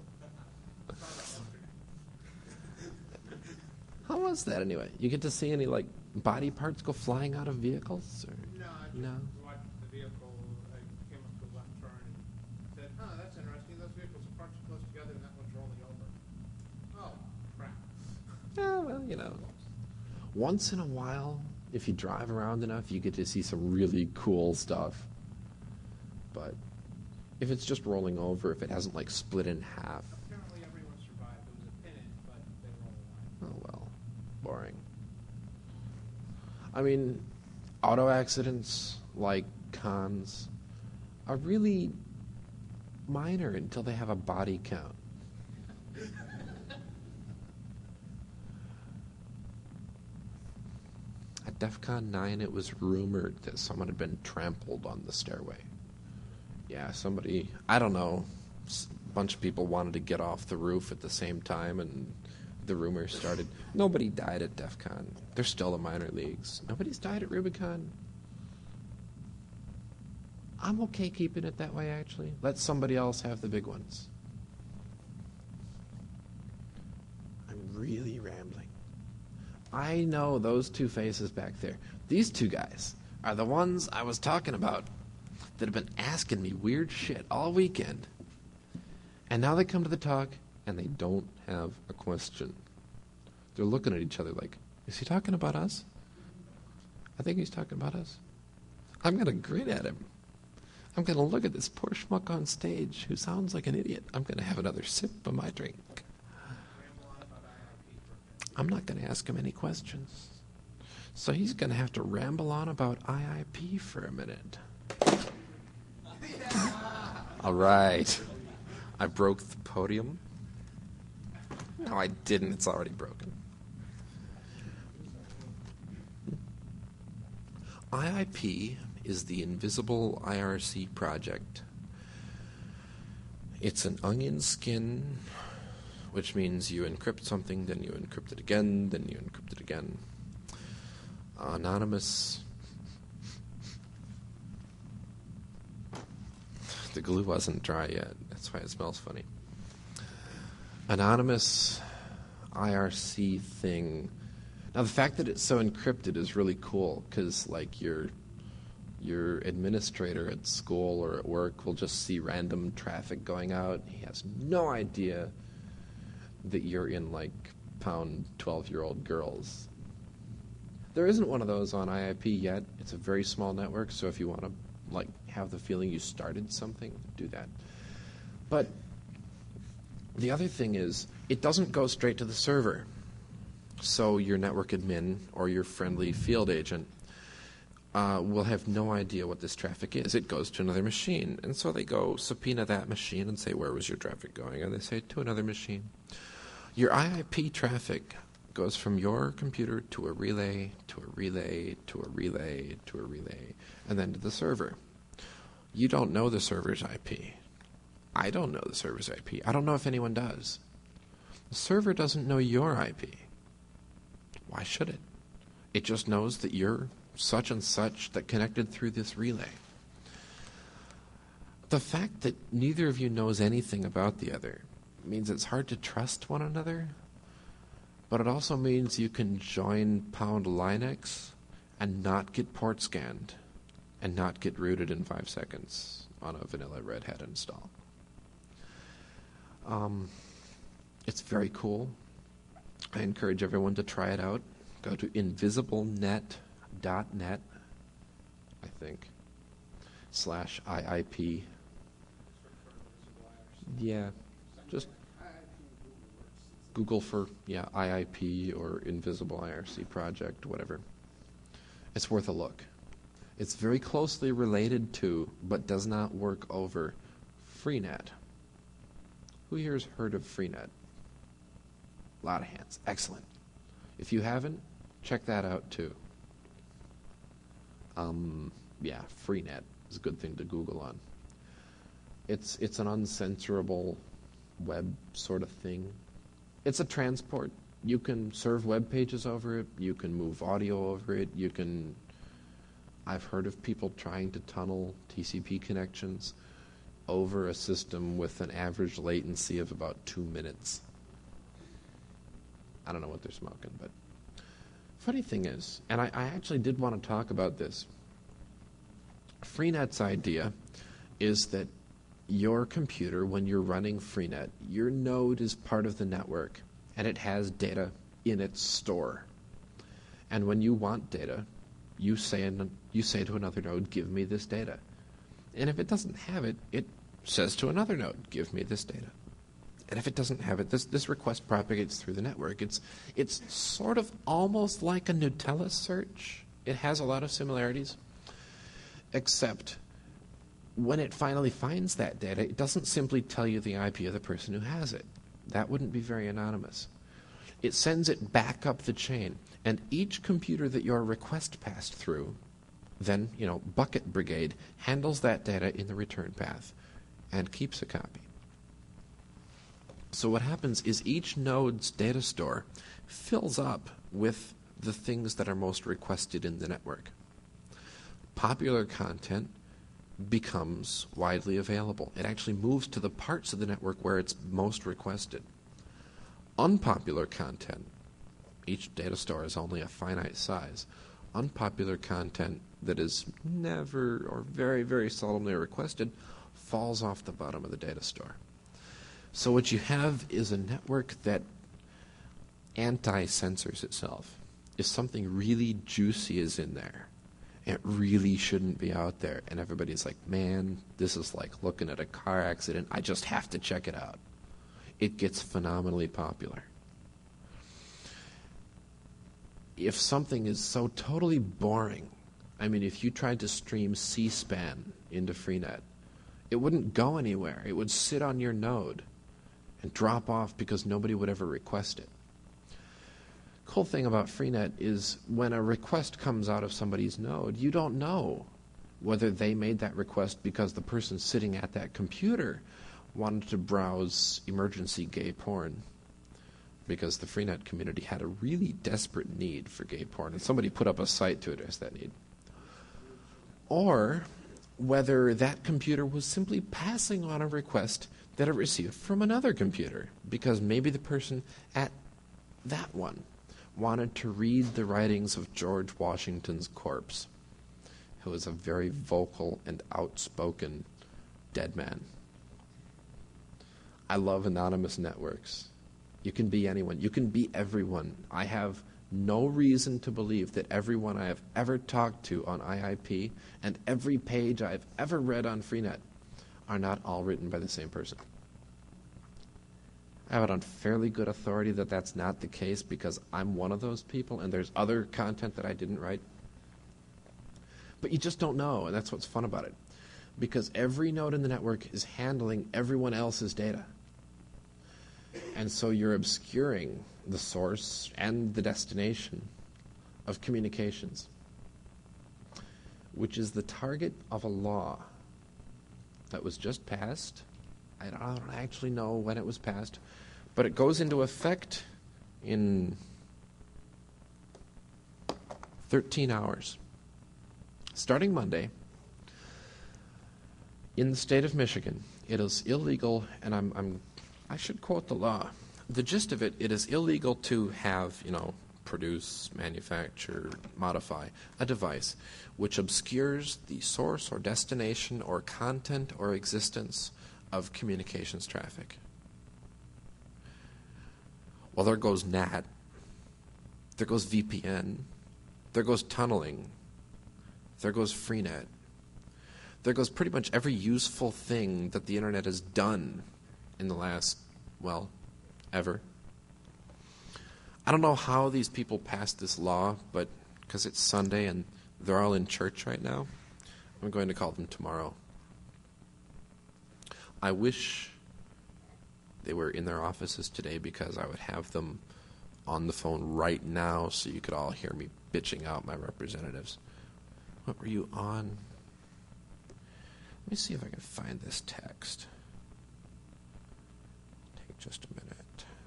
How was that anyway? You get to see any like body parts go flying out of vehicles? Or? No, I just watched the vehicle. I came up to a left turn and said, "Oh, that's interesting. Those vehicles are parked close together, and that one's rolling over." Oh, crap! Yeah, well, once in a while, if you drive around enough, you get to see some really cool stuff. But if it's just rolling over, if it hasn't like split in half, Apparently, everyone survived. It was a pin-in, but they were all alive. oh well, boring. I mean, auto accidents, like cons, are really minor until they have a body count. At DEF CON 9, it was rumored that someone had been trampled on the stairway. Yeah, somebody, I don't know, a bunch of people wanted to get off the roof at the same time, and the rumors started. Nobody died at DEF CON. They're still the minor leagues. Nobody's died at Rubicon. I'm okay keeping it that way, actually. Let somebody else have the big ones. I'm really rambling. I know those two faces back there. These two guys are the ones I was talking about that have been asking me weird shit all weekend. And now they come to the talk, and they don't have a question. They're looking at each other like, is he talking about us? I think he's talking about us. I'm going to grin at him. I'm going to look at this poor schmuck on stage who sounds like an idiot. I'm going to have another sip of my drink. I'm not going to ask him any questions. So he's going to have to ramble on about IIP for a minute. All right. I broke the podium. No, I didn't. It's already broken. IIP is the Invisible IRC project. It's an onion skin which means you encrypt something, then you encrypt it again, then you encrypt it again. Anonymous. The glue wasn't dry yet. That's why it smells funny. Anonymous IRC thing. Now, the fact that it's so encrypted is really cool because, like, your administrator at school or at work will just see random traffic going out. He has no idea that you're in, like, pound 12-year-old girls. There isn't one of those on IIP yet. It's a very small network, so if you want to, like, have the feeling you started something, do that. But the other thing is, it doesn't go straight to the server. So your network admin or your friendly field agent will have no idea what this traffic is. It goes to another machine. And so they go subpoena that machine and say, where was your traffic going? And they say, to another machine. Your IIP traffic goes from your computer to a relay, to a relay, to a relay, to a relay, and then to the server. You don't know the server's IP. I don't know the server's IP. I don't know if anyone does. The server doesn't know your IP. Why should it? It just knows that you're such and such that connected through this relay. The fact that neither of you knows anything about the other means it's hard to trust one another, but it also means you can join pound Linux and not get port scanned and not get rooted in 5 seconds on a vanilla Red Hat install. It's very cool. I encourage everyone to try it out. Go to invisiblenet.net, I think, /IIP. Yeah, just Google for, IIP or Invisible IRC Project, whatever. It's worth a look. It's very closely related to, but does not work over, Freenet. Who here has heard of Freenet? A lot of hands. Excellent. If you haven't, check that out too. Freenet is a good thing to Google on. It's an uncensorable web sort of thing. It's a transport. You can serve web pages over it. You can move audio over it. I've heard of people trying to tunnel TCP connections over a system with an average latency of about 2 minutes. I don't know what they're smoking, but funny thing is, and I actually did want to talk about this. Freenet's idea is that your computer, when you're running Freenet, your node is part of the network, and it has data in its store. And when you want data, you say to another node, give me this data. And if it doesn't have it, it says to another node, give me this data. And if it doesn't have it, this request propagates through the network. It's sort of almost like a Nutella search. It has a lot of similarities, except when it finally finds that data, it doesn't simply tell you the IP of the person who has it. That wouldn't be very anonymous. It sends it back up the chain, and each computer that your request passed through, then, Bucket Brigade, handles that data in the return path and keeps a copy. So what happens is each node's data store fills up with the things that are most requested in the network. Popular content becomes widely available. It actually moves to the parts of the network where it's most requested. Unpopular content, each data store is only a finite size. Unpopular content that is never or very, very seldomly requested falls off the bottom of the data store. So what you have is a network that anti-censors itself. If something really juicy is in there, it really shouldn't be out there. And everybody's like, man, this is like looking at a car accident. I just have to check it out. It gets phenomenally popular. If something is so totally boring, if you tried to stream C-SPAN into Freenet, it wouldn't go anywhere. It would sit on your node and drop off because nobody would ever request it. Cool thing about Freenet is when a request comes out of somebody's node, you don't know whether they made that request because the person sitting at that computer wanted to browse emergency gay porn because the Freenet community had a really desperate need for gay porn, and somebody put up a site to address that need. Or whether that computer was simply passing on a request that it received from another computer, because maybe the person at that one wanted to read the writings of George Washington's corpse, who was a very vocal and outspoken dead man. I love anonymous networks. You can be anyone. You can be everyone. I have no reason to believe that everyone I have ever talked to on IIP and every page I've ever read on Freenet are not all written by the same person. I have it on fairly good authority that that's not the case because I'm one of those people and there's other content that I didn't write. But you just don't know, and that's what's fun about it. Because every node in the network is handling everyone else's data. And so you're obscuring the source and the destination of communications, which is the target of a law that was just passed. I don't actually know when it was passed, but it goes into effect in 13 hours. Starting Monday, in the state of Michigan, it is illegal, and I should quote the law. The gist of it, it is illegal to have, produce, manufacture, modify a device which obscures the source or destination or content or existence of communications traffic. Well, there goes NAT. There goes VPN. There goes tunneling. There goes Freenet. There goes pretty much every useful thing that the internet has done in the last, ever. I don't know how these people passed this law, but because it's Sunday and they're all in church right now, I'm going to call them tomorrow. I wish they were in their offices today because I would have them on the phone right now so you could all hear me bitching out my representatives. What were you on? Let me see if I can find this text. Take just a minute.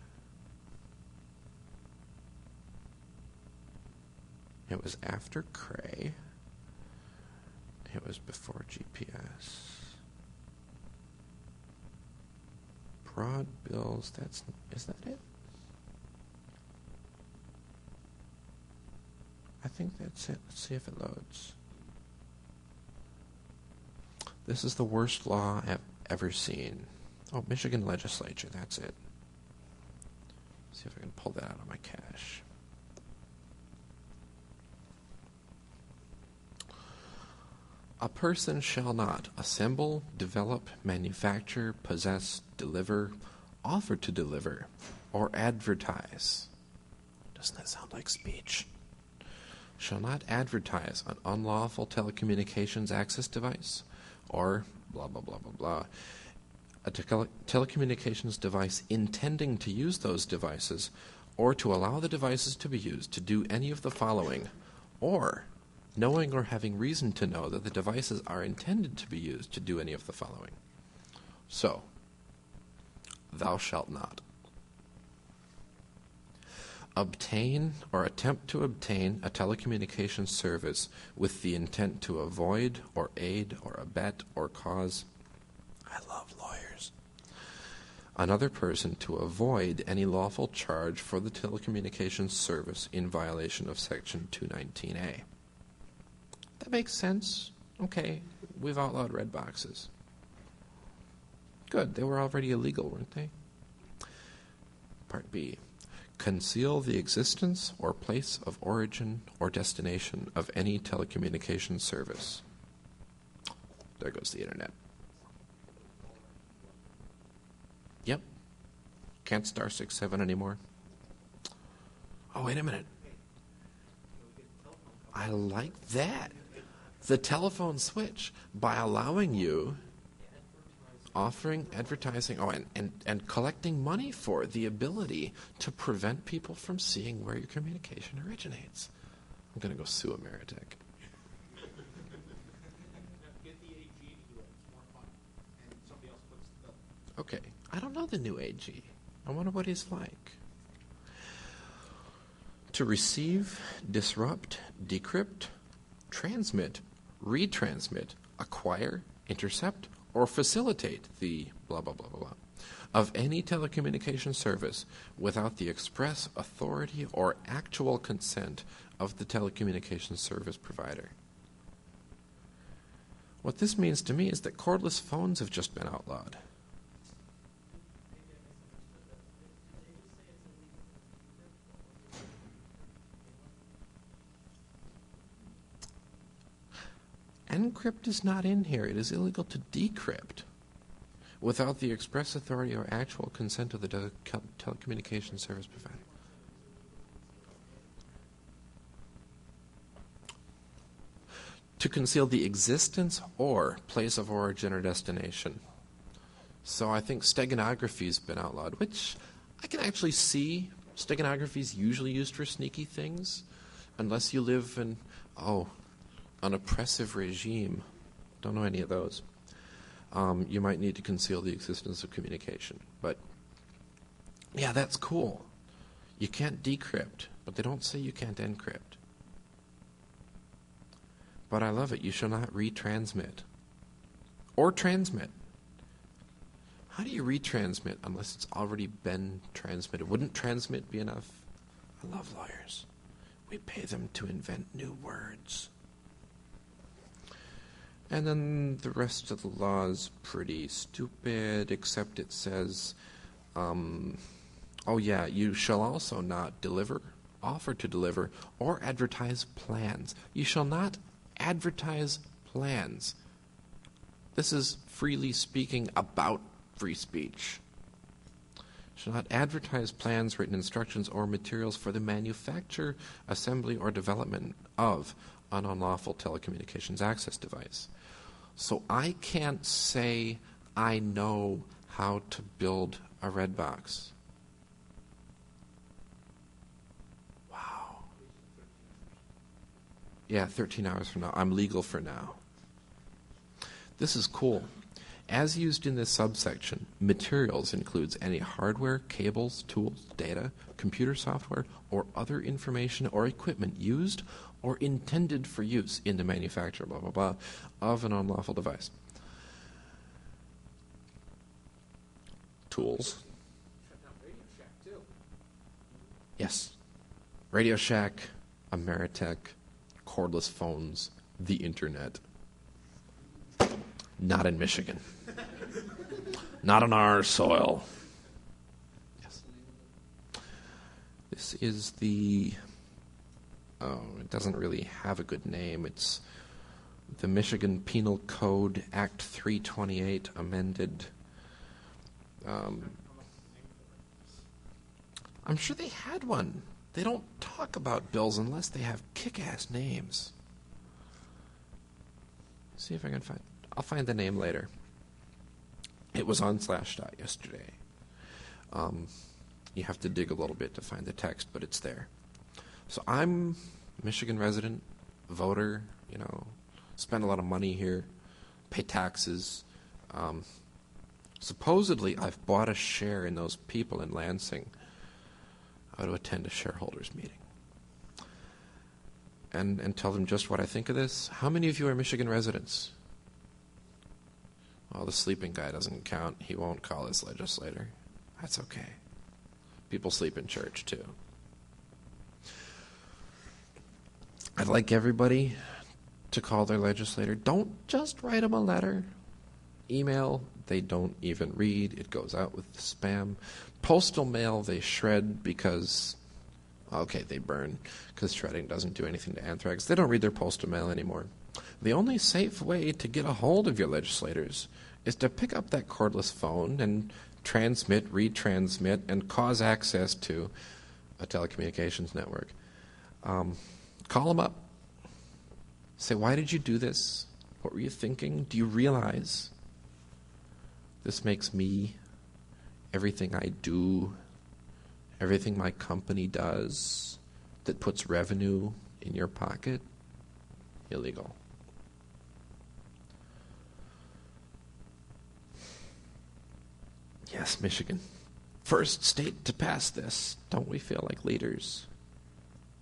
It was after Cray. It was before GPS. Broad bills, is that it? I think that's it. Let's see if it loads. This is the worst law I've ever seen. Oh, Michigan legislature, that's it. See if I can pull that out of my cache. A person shall not assemble, develop, manufacture, possess, deliver, offer to deliver, or advertise. Doesn't that sound like speech? Shall not advertise an unlawful telecommunications access device, or blah, blah, blah, blah, blah. A telecommunications device intending to use those devices, or to allow the devices to be used to do any of the following, or knowing or having reason to know that the devices are intended to be used to do any of the following. So, thou shalt not obtain or attempt to obtain a telecommunications service with the intent to avoid or aid or abet or cause, I love lawyers, another person to avoid any lawful charge for the telecommunications service in violation of Section 219A. That makes sense. Okay, we've outlawed red boxes. Good, they were already illegal, weren't they? Part B. Conceal the existence or place of origin or destination of any telecommunications service. There goes the internet. Yep. Can't star 6-7 anymore. Oh, wait a minute. I like that. The telephone switch, by allowing you offering advertising and collecting money for the ability to prevent people from seeing where your communication originates. I'm going to go sue Ameritech. Get the AG to do it. It's more fun. And somebody else puts the bill. Okay. I don't know the new AG. I wonder what he's like. to receive, disrupt, decrypt, transmit, retransmit, acquire, intercept, or facilitate the blah, blah, blah, blah, blah of any telecommunication service without the express authority or actual consent of the telecommunications service provider. What this means to me is that cordless phones have just been outlawed. Encrypt is not in here. It is illegal to decrypt without the express authority or actual consent of the telecommunications service provider. To conceal the existence or place of origin or destination. So I think steganography's been outlawed, which I can actually see. Steganography is usually used for sneaky things, unless you live in, an oppressive regime. Don't know any of those. You might need to conceal the existence of communication. But, yeah, that's cool. You can't decrypt, but they don't say you can't encrypt. But I love it. You shall not retransmit or transmit. How do you retransmit unless it's already been transmitted? Wouldn't transmit be enough? I love lawyers. We pay them to invent new words. And then the rest of the law is pretty stupid, except it says, you shall also not deliver, offer to deliver, or advertise plans. You shall not advertise plans. This is freely speaking about free speech. Shall not advertise plans, written instructions, or materials for the manufacture, assembly, or development of an unlawful telecommunications access device. So I can't say I know how to build a red box. Wow. Yeah, 13 hours from now. I'm legal for now. This is cool. As used in this subsection, materials includes any hardware, cables, tools, data, computer software, or other information or equipment used or intended for use in the manufacture, blah, blah, blah, of an unlawful device. Tools. Shut down Radio Shack, too. Yes. Radio Shack, Ameritech, cordless phones, the internet. Not in Michigan. Not on our soil. Yes. This is the... it doesn't really have a good name. It's the Michigan Penal Code, Act 328, amended. I'm sure they had one. They don't talk about bills unless they have kick-ass names. See if I can find... I'll find the name later. It was on Slashdot yesterday. You have to dig a little bit to find the text, but it's there. So I'm a Michigan resident, voter, spend a lot of money here, pay taxes. Supposedly, I've bought a share in those people in Lansing. I ought to attend a shareholders meeting and tell them just what I think of this. How many of you are Michigan residents? Well, the sleeping guy doesn't count. He won't call his legislator. That's okay. People sleep in church, too. I'd like everybody to call their legislator. Don't just write them a letter. Email, they don't even read. It goes out with the spam. Postal mail, they shred because, they burn, because shredding doesn't do anything to anthrax. They don't read their postal mail anymore. The only safe way to get a hold of your legislators is to pick up that cordless phone and transmit, retransmit, and cause access to a telecommunications network. Call them up. Say, why did you do this? What were you thinking? Do you realize this makes me, everything I do, everything my company does that puts revenue in your pocket, illegal? Yes, Michigan. First state to pass this. Don't we feel like leaders?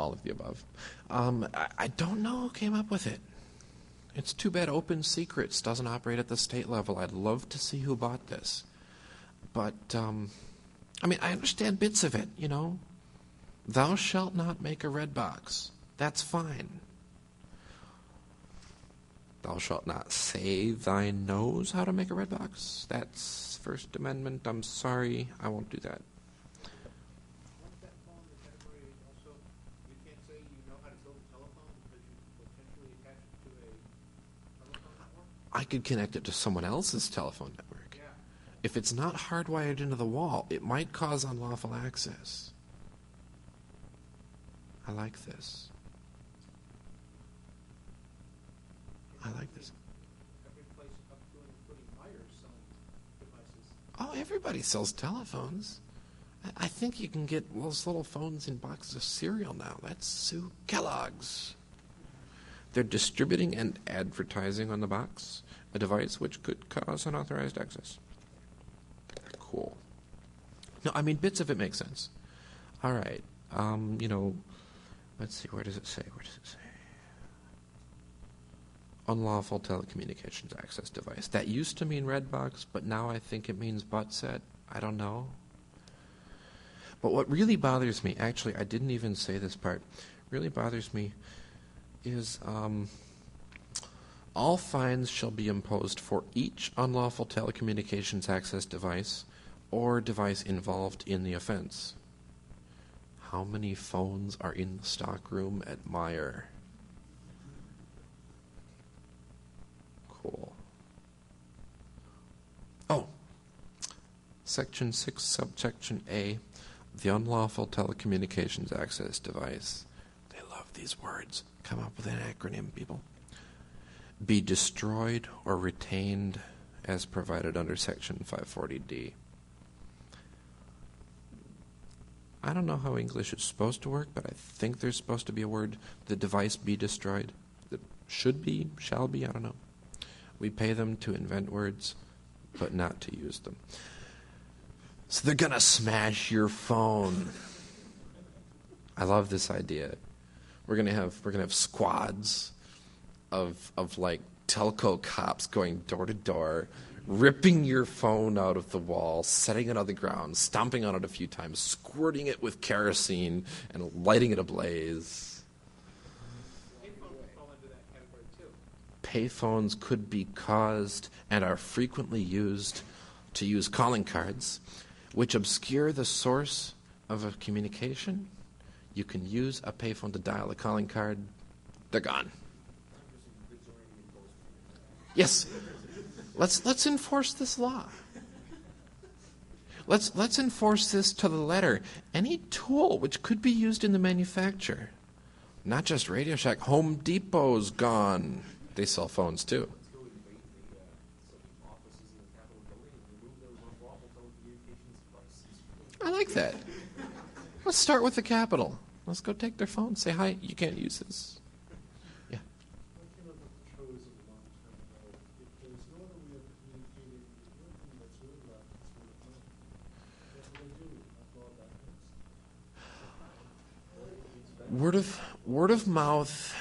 all of the above. I don't know who came up with it. It's too bad Open Secrets doesn't operate at the state level. I'd love to see who bought this. But, I mean, I understand bits of it, you know. Thou shalt not make a red box. That's fine. Thou shalt not say thine knows how to make a red box. That's First Amendment. I'm sorry, I won't do that. Won't that fall in the category also, you can't say you know how to build a telephone because you potentially attach it to a telephone network? I could connect it to someone else's telephone network. Yeah. If it's not hardwired into the wall, it might cause unlawful access. I like this. I like this. Every place up to and including Myers selling devices. Oh, everybody sells telephones. I think you can get those little phones in boxes of cereal now. That's Sue Kellogg's. They're distributing and advertising on the box a device which could cause unauthorized access. Cool. No, I mean, bits of it make sense. All right. You know, let's see. Where does it say? Where does it say? Unlawful telecommunications access device. That used to mean red box, but now I think it means butt set. I don't know. But what really bothers me, actually, I didn't even say this part, really bothers me is all fines shall be imposed for each unlawful telecommunications access device or device involved in the offense. How many phones are in the stockroom at Meijer? Cool. Oh, Section 6, Subsection A, the unlawful telecommunications access device. They love these words. Come up with an acronym, people. Be destroyed or retained as provided under Section 540D. I don't know how English is supposed to work, but I think there's supposed to be a word, the device be destroyed. That should be, shall be, I don't know. We pay them to invent words, but not to use them. So they're going to smash your phone. I love this idea. We're going to have squads of like telco cops going door to door, ripping your phone out of the wall, setting it on the ground, stomping on it a few times, squirting it with kerosene, and lighting it ablaze. Payphones would fall into that category too. Payphones could be caused and are frequently used to use calling cards, which obscure the source of a communication. You can use a payphone to dial a calling card. They're gone. Yes. Let's enforce this law. Let's enforce this to the letter. Any tool which could be used in the manufacture, not just Radio Shack. Home Depot's gone. They sell phones too. I like that. Let's start with the Capitol. Let's go take their phone. Say hi. You can't use this. Yeah. What came up with the chose a long time ago? If there's no other way of communicating with anything that's really left, it's word of mouth. That's what they do. Upload backwards. Word of mouth.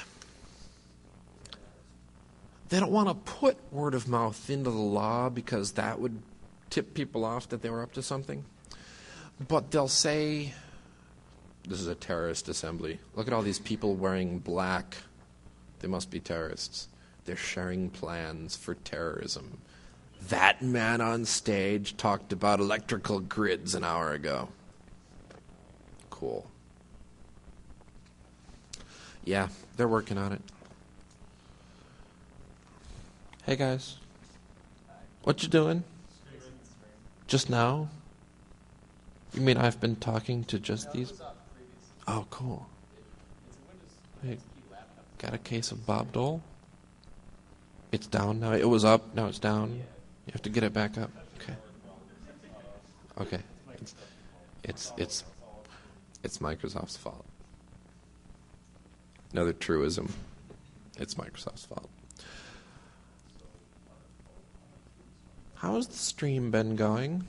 They don't want to put word of mouth into the law because that would tip people off that they were up to something. But they'll say, this is a terrorist assembly. Look at all these people wearing black. They must be terrorists. They're sharing plans for terrorism. That man on stage talked about electrical grids an hour ago. Cool. Yeah, they're working on it. Hey guys. What you doing? Just now? You mean I've been talking to just these? Oh, cool. Hey, got a case of Bob Dole? It's down now. It was up, now it's down. You have to get it back up. Okay. Okay. It's Microsoft's fault. Another truism. It's Microsoft's fault. How's the stream been going?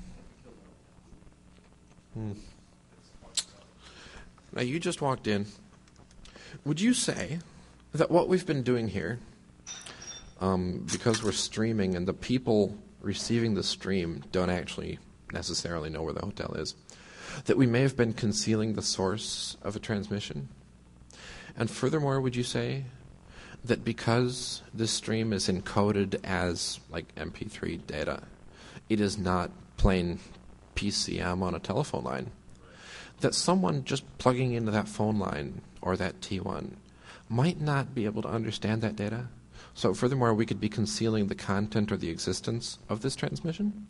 Now you just walked in. Would you say that what we've been doing here, because we're streaming and the people receiving the stream don't actually necessarily know where the hotel is, that we may have been concealing the source of a transmission? And furthermore, would you say that because this stream is encoded as like MP3 data, it is not plain PCM on a telephone line, that someone just plugging into that phone line or that T1 might not be able to understand that data? So furthermore, we could be concealing the content or the existence of this transmission?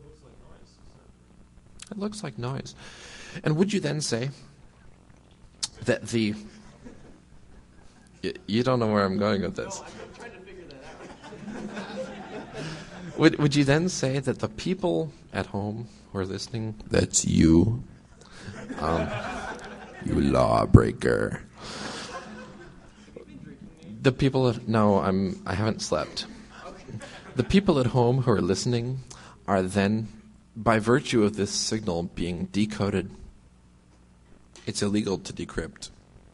It looks like noise. And would you then say that the... You don't know where I'm going with this. No, I'm trying to figure that out. Would you then say that the people at home who are listening, that's you, you lawbreaker. The people no, I haven't slept. The people at home who are listening are then, by virtue of this signal being decoded, it's illegal to decrypt.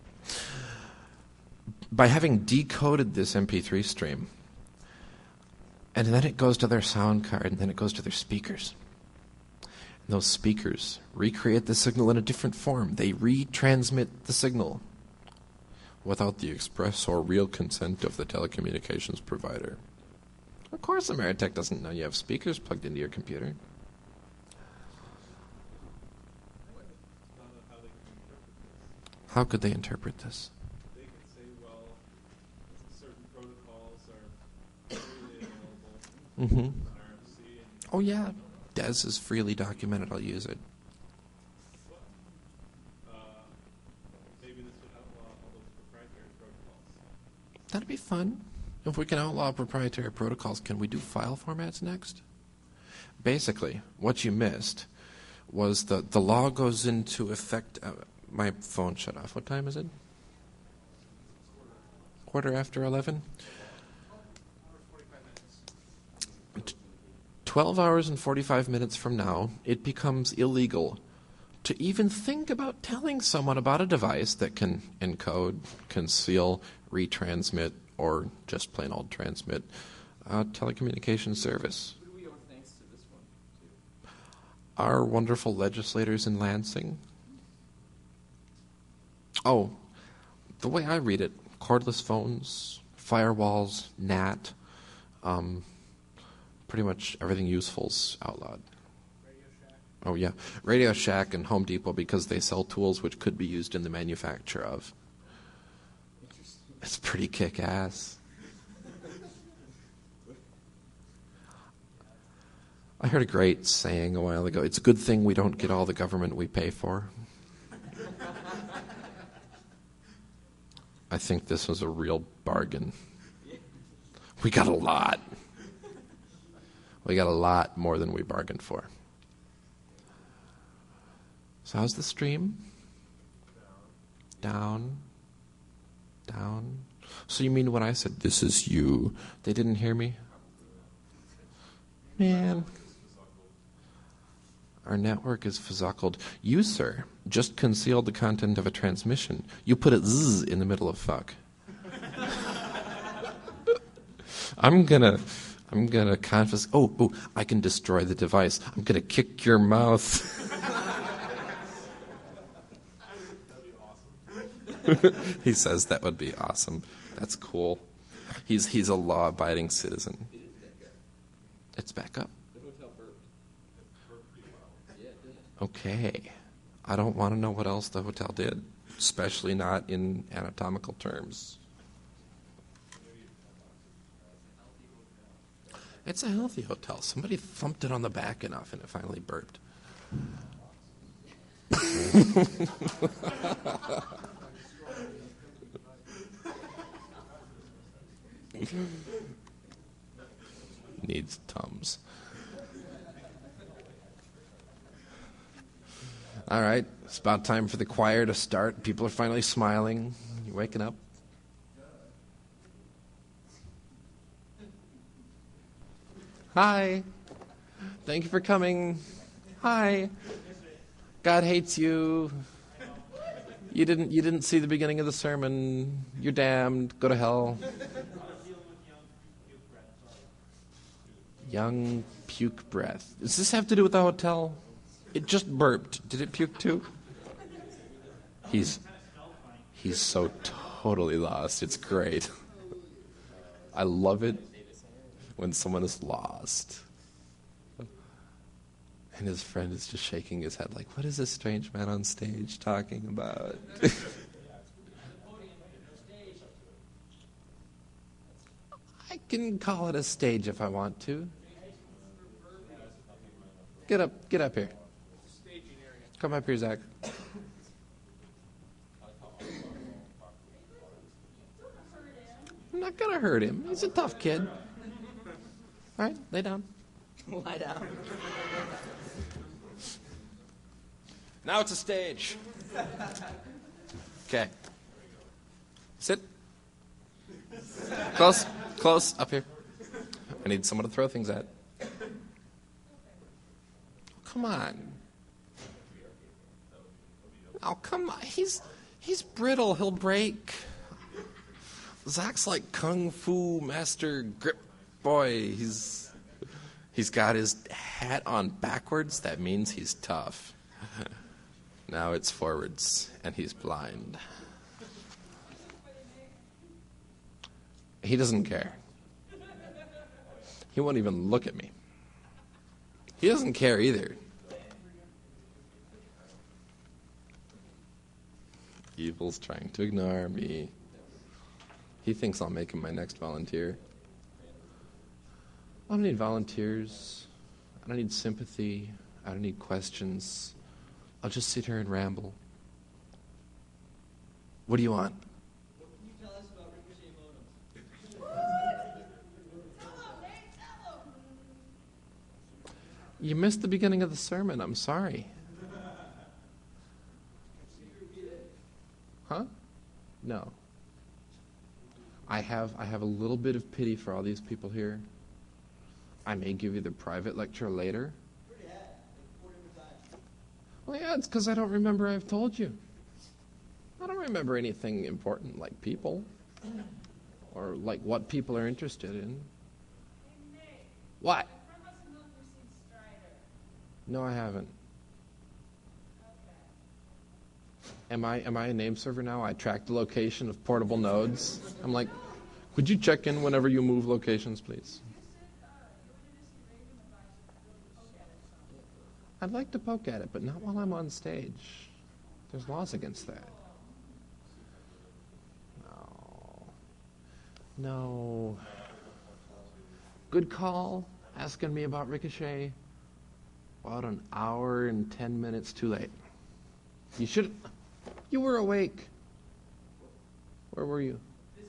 By having decoded this MP3 stream, and then it goes to their sound card, and then it goes to their speakers. And those speakers recreate the signal in a different form. They retransmit the signal without the express or real consent of the telecommunications provider. Of course, Ameritech doesn't know you have speakers plugged into your computer. How could they interpret this? They could say, well, certain protocols are freely available on RFC. And Oh, yeah. DES is freely documented. I'll use it. maybe this would outlaw all those proprietary protocols. That'd be fun. If we can outlaw proprietary protocols, can we do file formats next? Basically, what you missed was the law goes into effect. My phone shut off. What time is it? 11:15? 12 hours and 45 minutes from now, it becomes illegal to even think about telling someone about a device that can encode, conceal, retransmit, or just plain old transmit a telecommunications service. Who do we owe thanks to this one to? Our wonderful legislators in Lansing. Oh, the way I read it, cordless phones, firewalls, NAT, pretty much everything useful's outlawed. Radio Shack. Oh, yeah. Radio Shack and Home Depot because they sell tools which could be used in the manufacture of. It's pretty kick-ass. I heard a great saying a while ago. It's a good thing we don't get all the government we pay for. I think this was a real bargain. We got a lot. We got a lot more than we bargained for. So how's the stream? Down. Down. So you mean when I said, this is you, they didn't hear me? Man. Our network is fuzzackled. You, sir, just concealed the content of a transmission. You put a zzz in the middle of fuck. I'm gonna confiscate. Oh, I can destroy the device. I'm gonna kick your mouth. He says that would be awesome. That's cool. He's a law-abiding citizen. It's back up. The hotel burped. Yeah, it did. Okay. I don't want to know what else the hotel did, especially not in anatomical terms. It's a healthy hotel. Somebody thumped it on the back enough and it finally burped. Needs Tums. All right, it's about time for the choir to start. People are finally smiling. You waking up? Hi. Thank you for coming. Hi. God hates you. You didn't see the beginning of the sermon. You're damned. Go to hell. Young puke breath. Does this have to do with the hotel? It just burped. Did it puke too? He's so totally lost. It's great. I love it when someone is lost. And his friend is just shaking his head like, what is this strange man on stage talking about? I can call it a stage if I want to. Get up here. Come up here, Zach. I'm not gonna hurt him. He's a tough kid. All right, lay down. Lie down. Now it's a stage. Okay. Sit. Close, up here. I need someone to throw things at. Come on. Oh, come on. He's brittle. He'll break. Zach's like Kung Fu Master Grip Boy. He's got his hat on backwards. That means he's tough. Now it's forwards, and he's blind. He doesn't care. He won't even look at me. He doesn't care either. Evil's trying to ignore me. He thinks I'll make him my next volunteer. I don't need volunteers. I don't need sympathy. I don't need questions. I'll just sit here and ramble. What do you want? What can you tell us about Ricochet modems? You missed the beginning of the sermon. I'm sorry. Huh? No. I have a little bit of pity for all these people here. I may give you the private lecture later. Pretty had, like 4 different times. Well, yeah, it's because I don't remember I've told you. I don't remember anything important like people. Or like what people are interested in. What? No, I haven't. Am I a name server now? I track the location of portable nodes. I'm like, could you check in whenever you move locations, please? I'd like to poke at it, but not while I'm on stage. There's laws against that. No. Good call, asking me about Ricochet. About an hour and 10 minutes too late. You were awake. Where were you?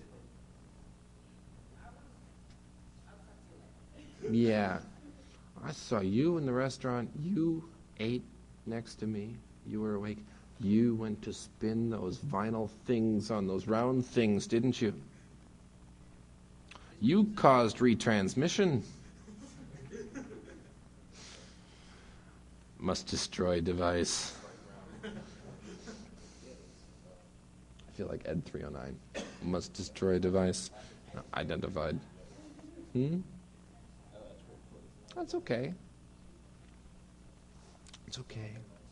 Yeah. I saw you in the restaurant. You ate next to me. You were awake. You went to spin those vinyl things on those round things, didn't you? You caused retransmission. Must destroy device. I feel like Ed 309. Must destroy device. No, identified. That's okay. It's okay.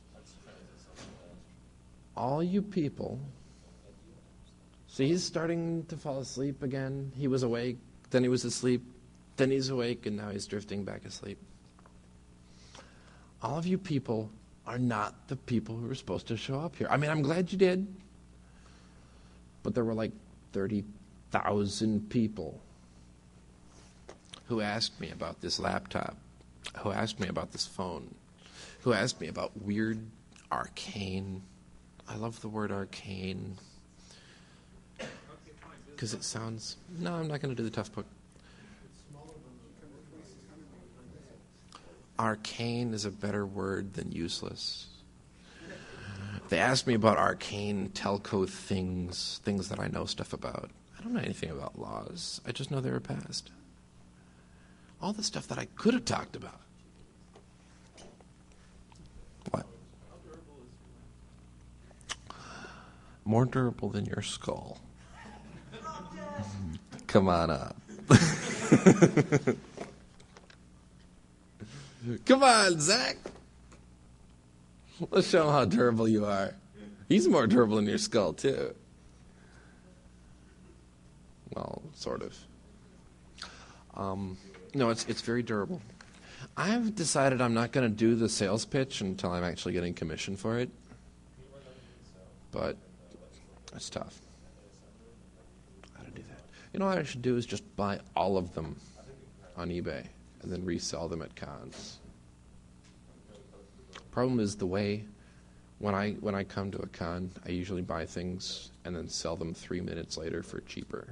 All you people. See, he's starting to fall asleep again. He was awake, then he was asleep, then he's awake, and now he's drifting back asleep. All of you people are not the people who were supposed to show up here. I mean, I'm glad you did. But there were like 30,000 people who asked me about this laptop, who asked me about this phone, who asked me about weird arcane. I love the word arcane because it sounds... No, I'm not going to do the tough book. Arcane is a better word than useless. They asked me about arcane telco things that I know stuff about. I don't know anything about laws. I just know they were passed. All the stuff that I could have talked about. What? more durable than your skull. Come on up. Come on, Zach. Let's show him how durable you are. He's more durable than your skull, too. Well, sort of. No, it's very durable. I've decided I'm not going to do the sales pitch until I'm actually getting commission for it. But it's tough. How to do that? You know what I should do is just buy all of them on eBay and then resell them at cons. Problem is the way when I come to a con, I usually buy things and then sell them 3 minutes later for cheaper.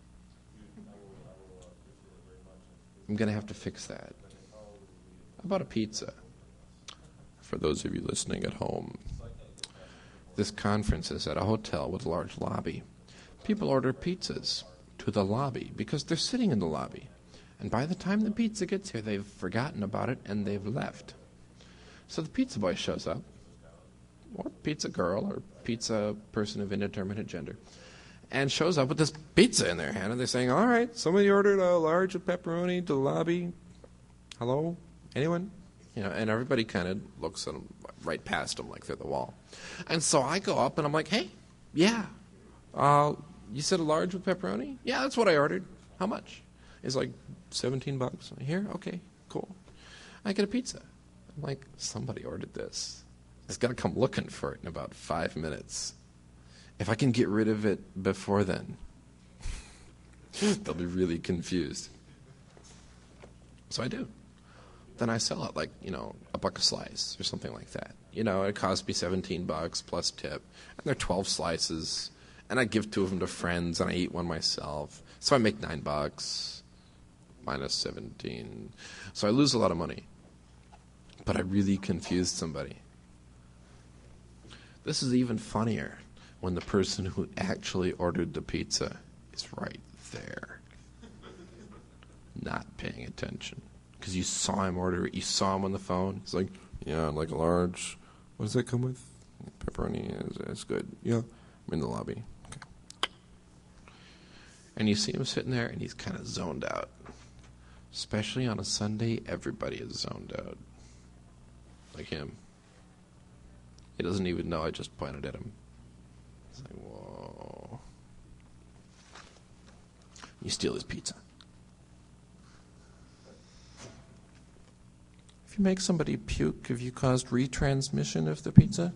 I'm going to have to fix that. I bought a pizza. For those of you listening at home, this conference is at a hotel with a large lobby. People order pizzas to the lobby because they're sitting in the lobby. And by the time the pizza gets here, they've forgotten about it and they've left. So the pizza boy shows up, or pizza girl, or pizza person of indeterminate gender, and shows up with this pizza in their hand, and they're saying, all right, somebody ordered a large of pepperoni to the lobby. Hello? Anyone? You know, and everybody kind of looks at them, right past them like they're the wall. And so I go up, and I'm like, hey, yeah, you said a large with pepperoni? Yeah, that's what I ordered. How much? It's like $17. Here? Okay, cool. I get a pizza. I'm like, somebody ordered this. It's got to come looking for it in about 5 minutes. If I can get rid of it before then, they'll be really confused. So I do. Then I sell it like, $1 a slice or something like that. It cost me $17 plus tip. And they're 12 slices. And I give 2 of them to friends and I eat one myself. So I make $9 minus 17. So I lose a lot of money. But I really confused somebody. This is even funnier when the person who actually ordered the pizza is right there, not paying attention. Because you saw him order it, you saw him on the phone. He's like, yeah, I'd like a large. What does that come with? Pepperoni is good. Yeah, I'm in the lobby. Okay. And you see him sitting there, and he's kind of zoned out. Especially on a Sunday, everybody is zoned out. Like him. He doesn't even know I just pointed at him. It's like, whoa. You steal his pizza. If you make somebody puke, have you caused retransmission of the pizza?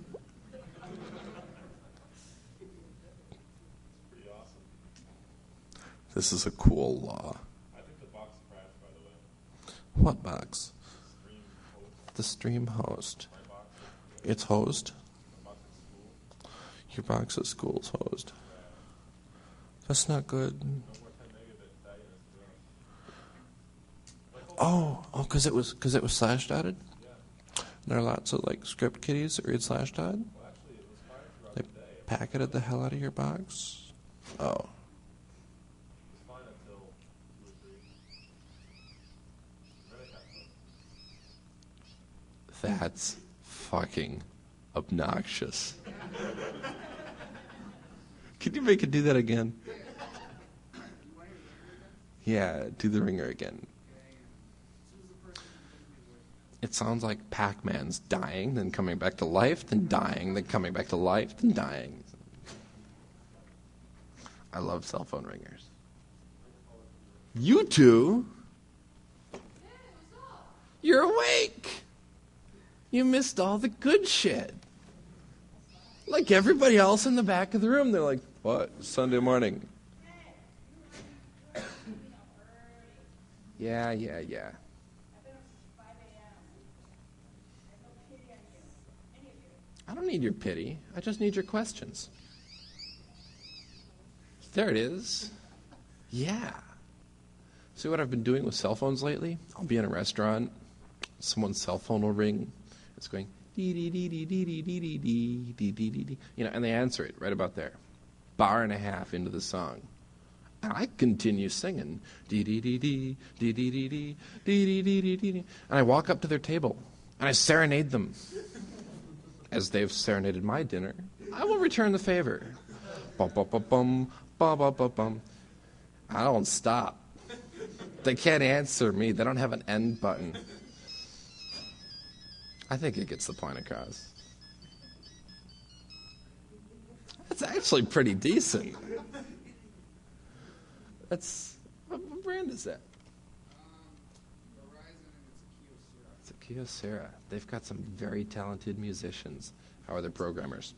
Pretty awesome. This is a cool law. I think the box crashed, by the way. What box? Stream host. The stream host. My box. It's hosed? My box at school. Your box at school's hosed. That's not good. No more 10 megabit tagging us to Oh, because it was slash dotted? Yeah. There are lots of script kiddies that read slash dot? Well, actually, it was fine throughout They the day. It packeted the hell out of your box? Oh. was fine until 2 or 3. Then it got close. That's fucking obnoxious. Can you make it do that again? Yeah, do the ringer again. It sounds like Pac-Man's dying, then coming back to life, then dying, then coming back to life, then dying. I love cell phone ringers. You two? You're awake. You missed all the good shit. Like everybody else in the back of the room, they're like, what? Sunday morning. Yeah. I don't need your pity. I just need your questions. There it is. Yeah. See what I've been doing with cell phones lately? I'll be in a restaurant. Someone's cell phone will ring. It's going dee dee dee dee dee dee dee dee dee dee dee dee dee. And they answer it right about there. Bar and a half into the song. And I continue singing dee dee dee dee dee dee dee dee dee dee dee dee. And I walk up to their table and I serenade them. As they've serenaded my dinner, I will return the favor. Bum, bum, bum, bum, bum, bum, bum, bum. I don't stop. They can't answer me. They don't have an end button. I think it gets the point across. That's actually pretty decent. That's... What brand is that? Verizon and it's a Kyocera. It's a Kyocera. They've got some very talented musicians. How are their programmers?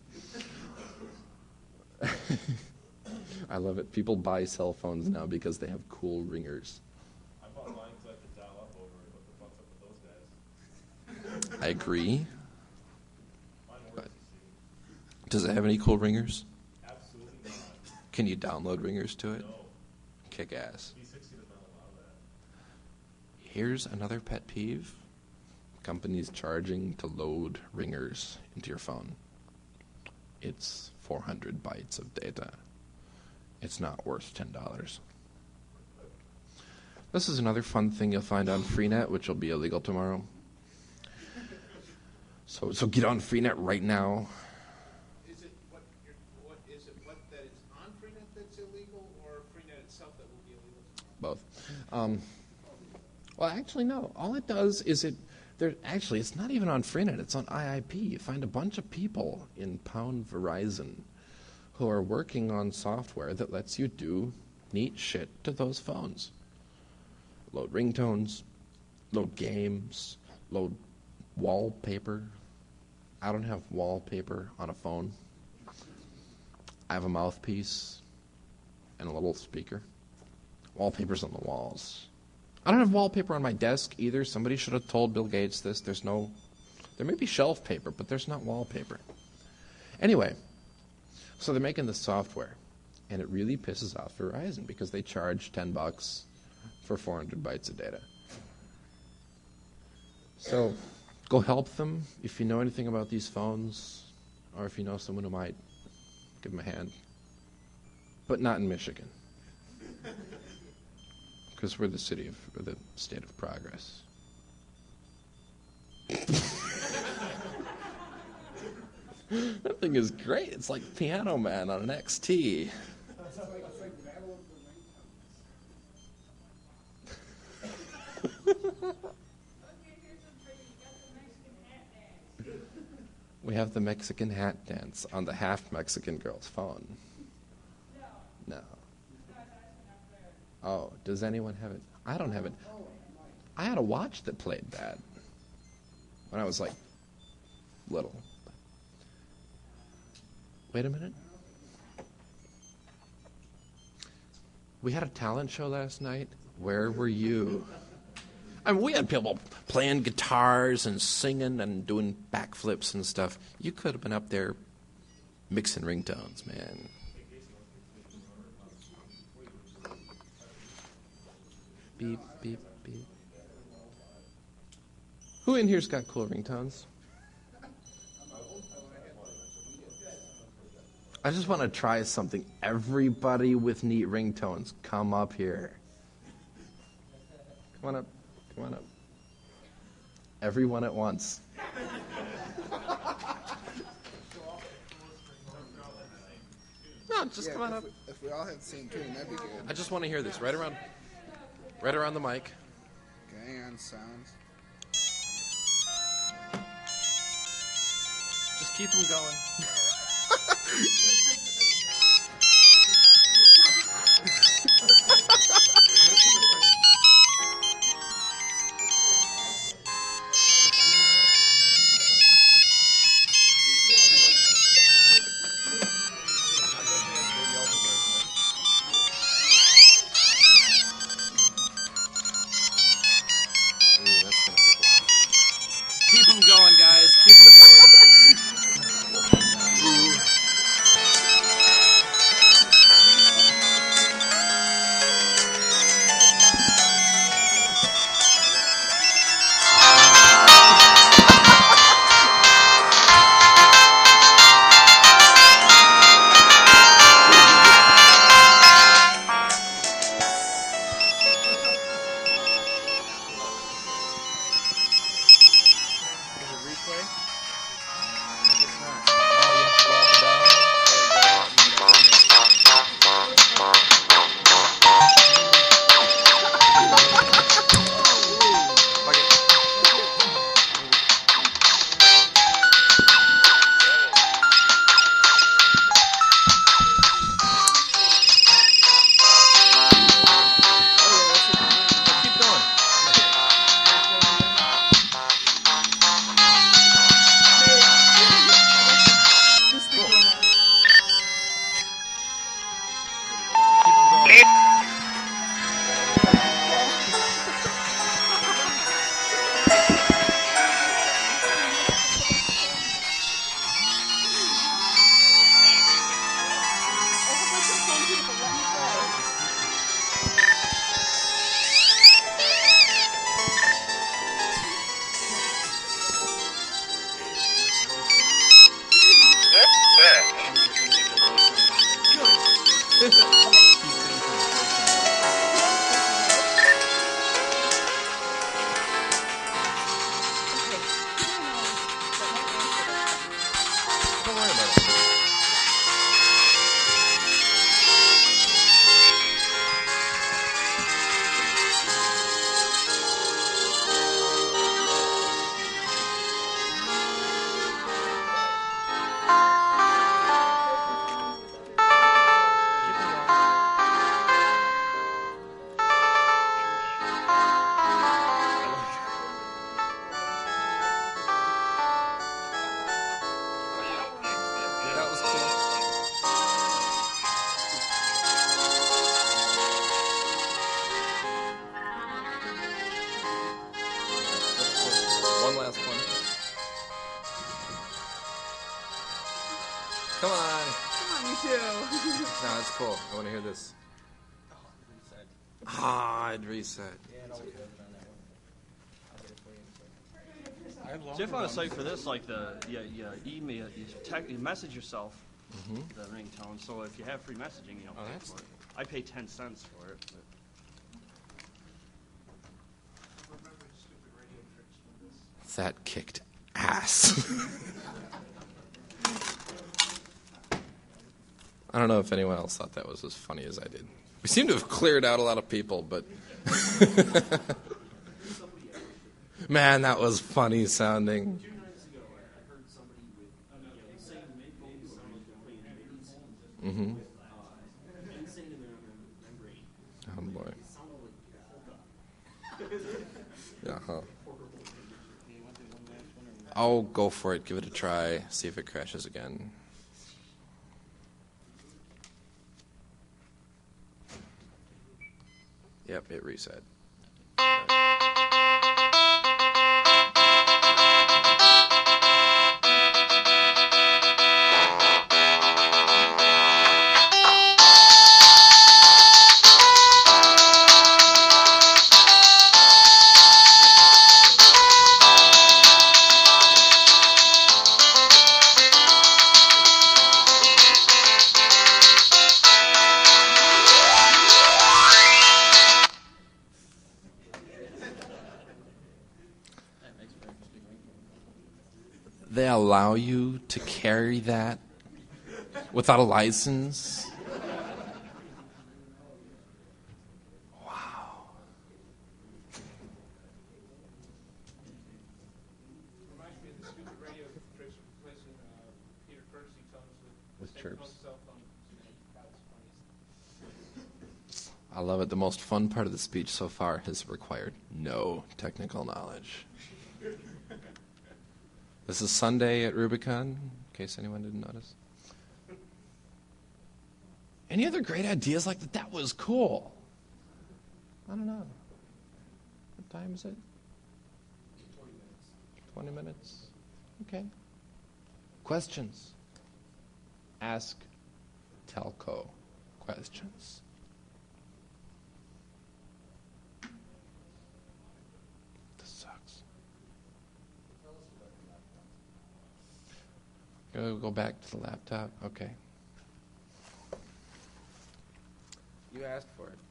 I love it. People buy cell phones now because they have cool ringers. I bought mine because I could dial up over it. What the fuck's up with those guys? I agree. Mine works, But you see. does it have any cool ringers? Absolutely not. Can you download ringers to it? No. Kick ass. P60 does not allow that. Here's another pet peeve. Companies charging to load ringers into your phone. It's 400 bytes of data. It's not worth $10. This is another fun thing you'll find on Freenet, which will be illegal tomorrow. So get on Freenet right now. Is it what that it's on Freenet that's illegal, or Freenet itself that will be illegal tomorrow? Both. Well, actually, no. All it does is it's not even on Freenet. It's on IIP. You find a bunch of people in Pound Verizon who are working on software that lets you do neat shit to those phones. Load ringtones, load games, load wallpaper. I don't have wallpaper on a phone. I have a mouthpiece and a little speaker. Wallpaper's on the walls. I don't have wallpaper on my desk either. Somebody should have told Bill Gates this. There may be shelf paper, but there's not wallpaper. Anyway, so they're making this software, and it really pisses off Verizon because they charge $10 for 400 bytes of data. So go help them if you know anything about these phones, or if you know someone who might, give them a hand. But not in Michigan. Because we're the state of progress. That thing is great. It's like Piano Man on an XT. It's like Battle of the Ringtones. We have the Mexican hat dance on the half Mexican girl's phone. No. Oh, does anyone have it? I don't have it. I had a watch that played that when I was like little. Wait a minute. We had a talent show last night. Where were you? I mean, we had people playing guitars and singing and doing backflips and stuff. You could have been up there mixing ringtones, man. Beep, beep, beep. Who in here's got cool ringtones? I just want to try something. Everybody with neat ringtones, come up here. Come on up. Come on up. Everyone at once. No, just come on up. If we all have the same tune, that'd be good. I just want to hear this right around the mic. Okay, on sounds. Just keep them going. Keep them going, guys. Keep them going. Come on. Come on, you two. No, that's cool. I want to hear this. Ah, I'd reset. See, I found a site for this, like you email, you message yourself the ringtone. So if you have free messaging, you don't Oh, pay that's for it. I pay 10 cents for it. But. Remember the stupid radio tricks from this. That kicked ass. I don't know if anyone else thought that was as funny as I did. We seem to have cleared out a lot of people, but man, that was funny sounding. 2 nights ago, I heard somebody with the same mid-phone sound playing insane. Mm-hmm. Insane in their membrane. Oh boy. It sounded like Uh-huh. Oh, go for it. Give it a try. See if it crashes again. Yep, it reset. They allow you to carry that without a license? Wow. Reminds me of the stupid radio tricks from place in Peter Courtesy tones With taking chirps. on cell phone. That was funny. I love it. The most fun part of the speech so far has required no technical knowledge. This is Sunday at Rubicon, in case anyone didn't notice. Any other great ideas like that? That was cool. I don't know. What time is it? 20 minutes. Okay. Questions? Ask telco questions. This sucks. Go back to the laptop. Okay. You asked for it.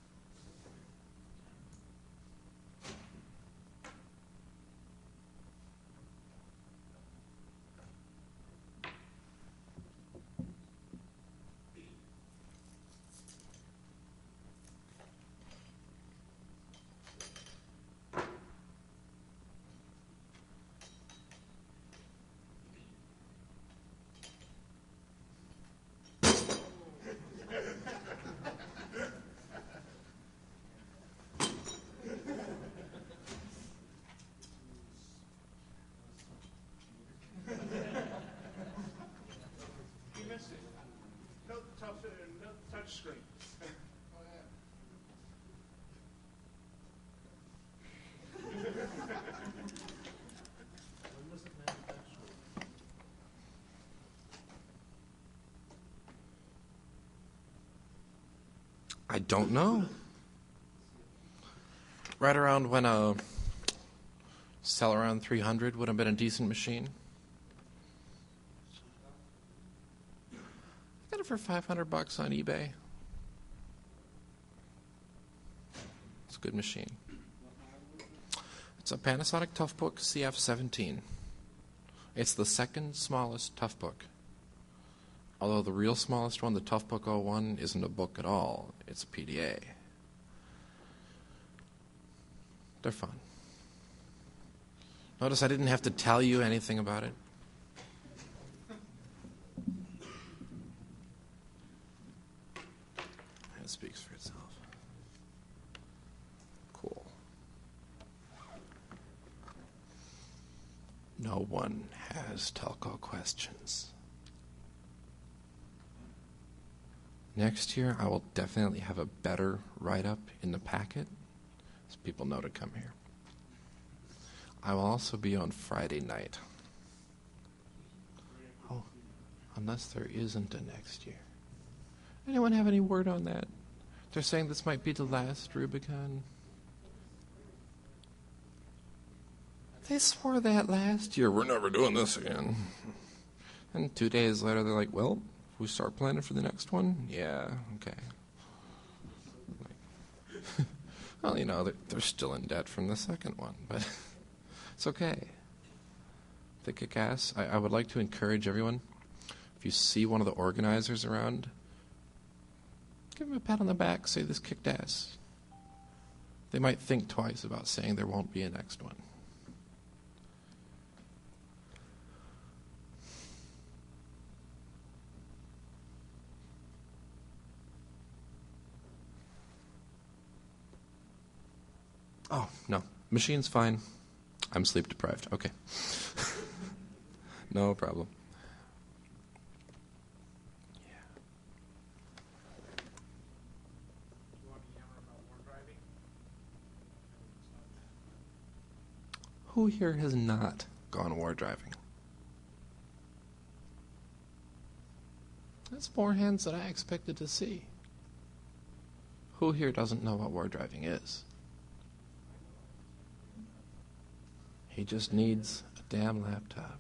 You missed it. No touch screen. When was it manufactured? I don't know. Right around when a Celeron 300 would have been a decent machine. I got it for $500 on eBay. It's a good machine. It's a Panasonic Toughbook CF17. It's the second smallest Toughbook. Although the real smallest one, the Toughbook 01, isn't a book at all. It's a PDA. They're fun. Notice I didn't have to tell you anything about it. It speaks for itself. Cool. No one has telco questions. Next year, I will definitely have a better write-up in the packet, so people know to come here. I will also be on Friday night. Oh, Unless there isn't a next year. Anyone have any word on that? They're saying this might be the last Rubicon. They swore that last year. We're never doing this again. And 2 days later, they're like, well, we start planning for the next one? Yeah, okay. Well, you know, they're still in debt from the second one, but it's okay. They kick ass. I would like to encourage everyone, if you see one of the organizers around, give them a pat on the back, say this kicked ass. They might think twice about saying there won't be a next one. Oh, no. Machine's fine. I'm sleep deprived. Okay. No problem. Yeah. You want to yammer about war driving? Who here has not gone war driving? That's more hands than I expected to see. Who here doesn't know what war driving is? He just needs a damn laptop.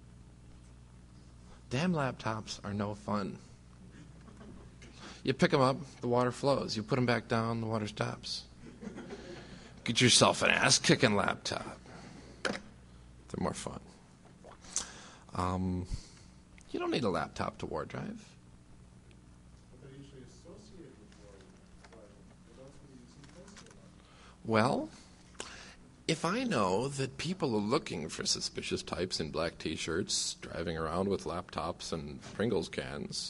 Damn laptops are no fun. You pick them up, the water flows. You put them back down, the water stops. Get yourself an ass-kicking laptop. They're more fun. You don't need a laptop to war drive. But they're usually associated with war driving. They don't really use them close to a lot. Well, if I know that people are looking for suspicious types in black T-shirts, driving around with laptops and Pringles cans,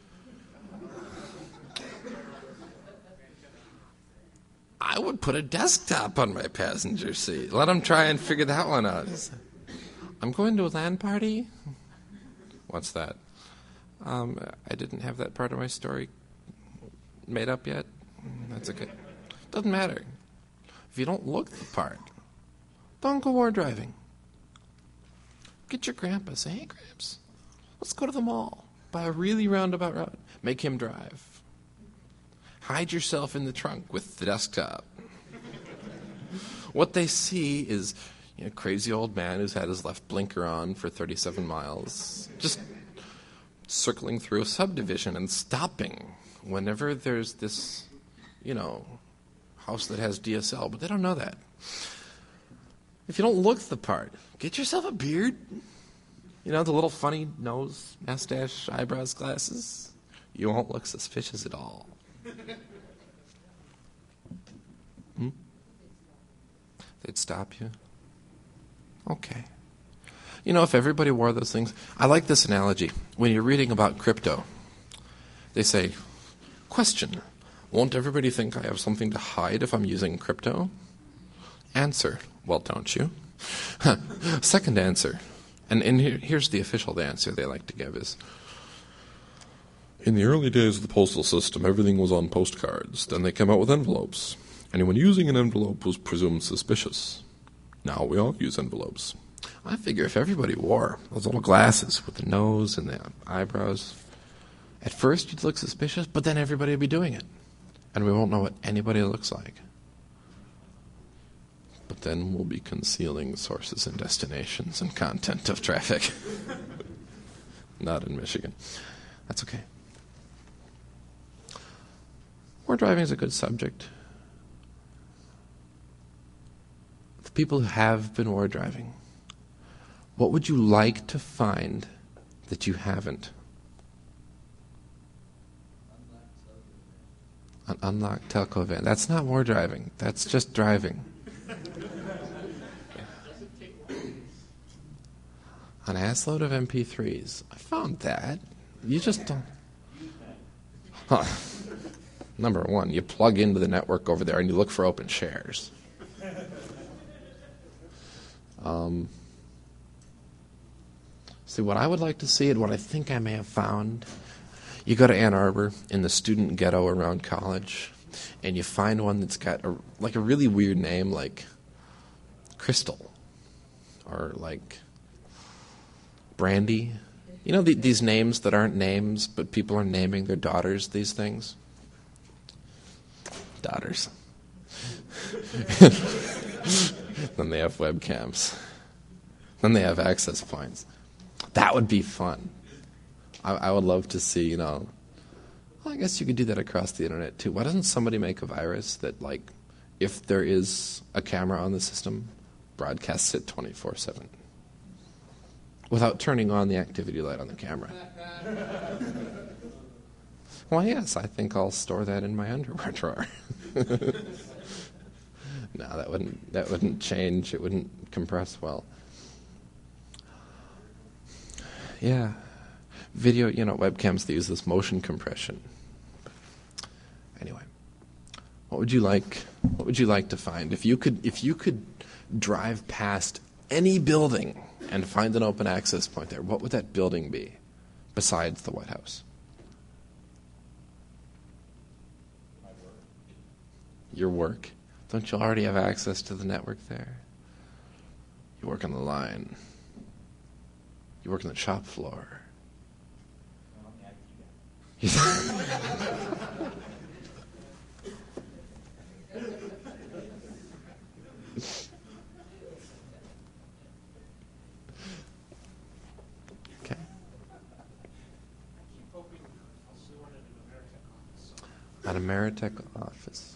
I would put a desktop on my passenger seat. Let them try and figure that one out. I'm going to a LAN party? What's that? I didn't have that part of my story made up yet. That's okay. Doesn't matter. If you don't look the part, don't go war driving. Get your grandpa. Say, hey, Gramps, let's go to the mall. Buy a really roundabout route. Make him drive. Hide yourself in the trunk with the desktop. What they see is a crazy old man who's had his left blinker on for 37 miles, just circling through a subdivision and stopping whenever there's this, house that has DSL, but they don't know that. If you don't look the part, get yourself a beard. The little funny nose, mustache, eyebrows, glasses. You won't look suspicious at all. They'd stop you? Okay. If everybody wore those things, I like this analogy. When you're reading about crypto, they say, question, won't everybody think I have something to hide if I'm using crypto? Answer, well, don't you? Second answer, and here's the official answer they like to give is, in the early days of the postal system, everything was on postcards. Then they came out with envelopes. Anyone using an envelope was presumed suspicious. Now we all use envelopes. I figure if everybody wore those little glasses with the nose and the eyebrows, at first you'd look suspicious, but then everybody would be doing it. And we won't know what anybody looks like. But then we'll be concealing sources and destinations and content of traffic. Not in Michigan. That's okay. War driving is a good subject. The people who have been war driving, what would you like to find that you haven't? An unlocked telco van. That's not war driving. That's just driving. An assload of MP3s. I found that. You just don't. Huh. Number one, you plug into the network over there and you look for open shares. See, what I would like to see and what I think I may have found, you go to Ann Arbor in the student ghetto around college, and you find one that's got a really weird name like Crystal or like Brandy. You know these names that aren't names, but people are naming their daughters these things? Daughters. Then they have webcams. Then they have access points. That would be fun. I would love to see, well, I guess you could do that across the internet too. Why doesn't somebody make a virus that, like, if there is a camera on the system, broadcasts it 24/7 without turning on the activity light on the camera? Well, yes, I think I'll store that in my underwear drawer. No, that wouldn't change. It wouldn't compress well. Yeah. Video, webcams, they use this motion compression. Anyway, what would you like to find if you could drive past any building and find an open access point there? What would that building be besides the White House? My work. Your work? Don't you already have access to the network there? You work on the line. You work on the shop floor. No, I'm the IT Okay. I keep hoping I'll see one in an Ameritech office. An Ameritech office.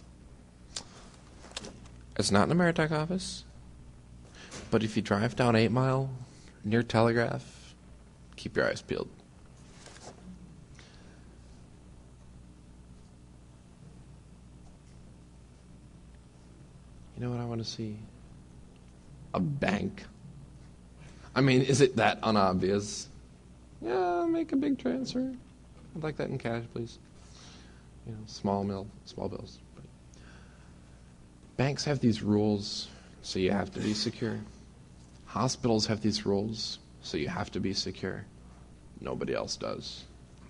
It's not an Ameritech office, but if you drive down 8 Mile near Telegraph, keep your eyes peeled. You know what I want to see? A bank. I mean, is it that unobvious? Yeah, make a big transfer. I'd like that in cash, please. Small bills. But banks have these rules, so you have to be secure. Hospitals have these rules, so you have to be secure. Nobody else does.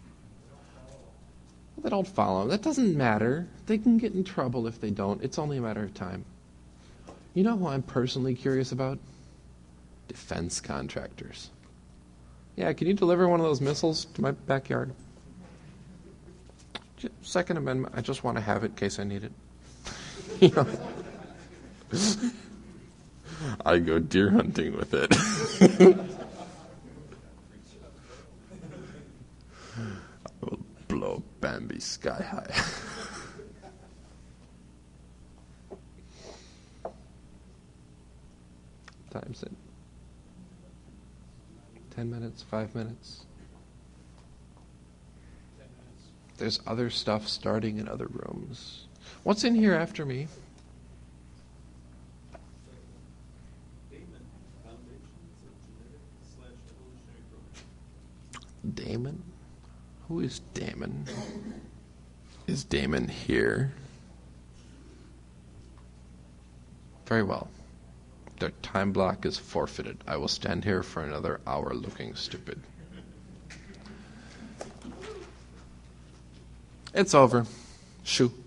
Well, they don't follow them. That doesn't matter. They can get in trouble if they don't. It's only a matter of time. You know who I'm personally curious about? Defense contractors. Yeah, can you deliver one of those missiles to my backyard? Second Amendment, I just want to have it in case I need it. I go deer hunting with it. I will blow Bambi sky high. Time's it. 10 minutes, 5 minutes. 10 minutes. There's other stuff starting in other rooms. What's in here after me? Damon, Foundations of Genetic/Evolutionary Programming. Damon? Who is Damon? Is Damon here? Very well. Their time block is forfeited. I will stand here for another hour looking stupid. It's over. Shoo.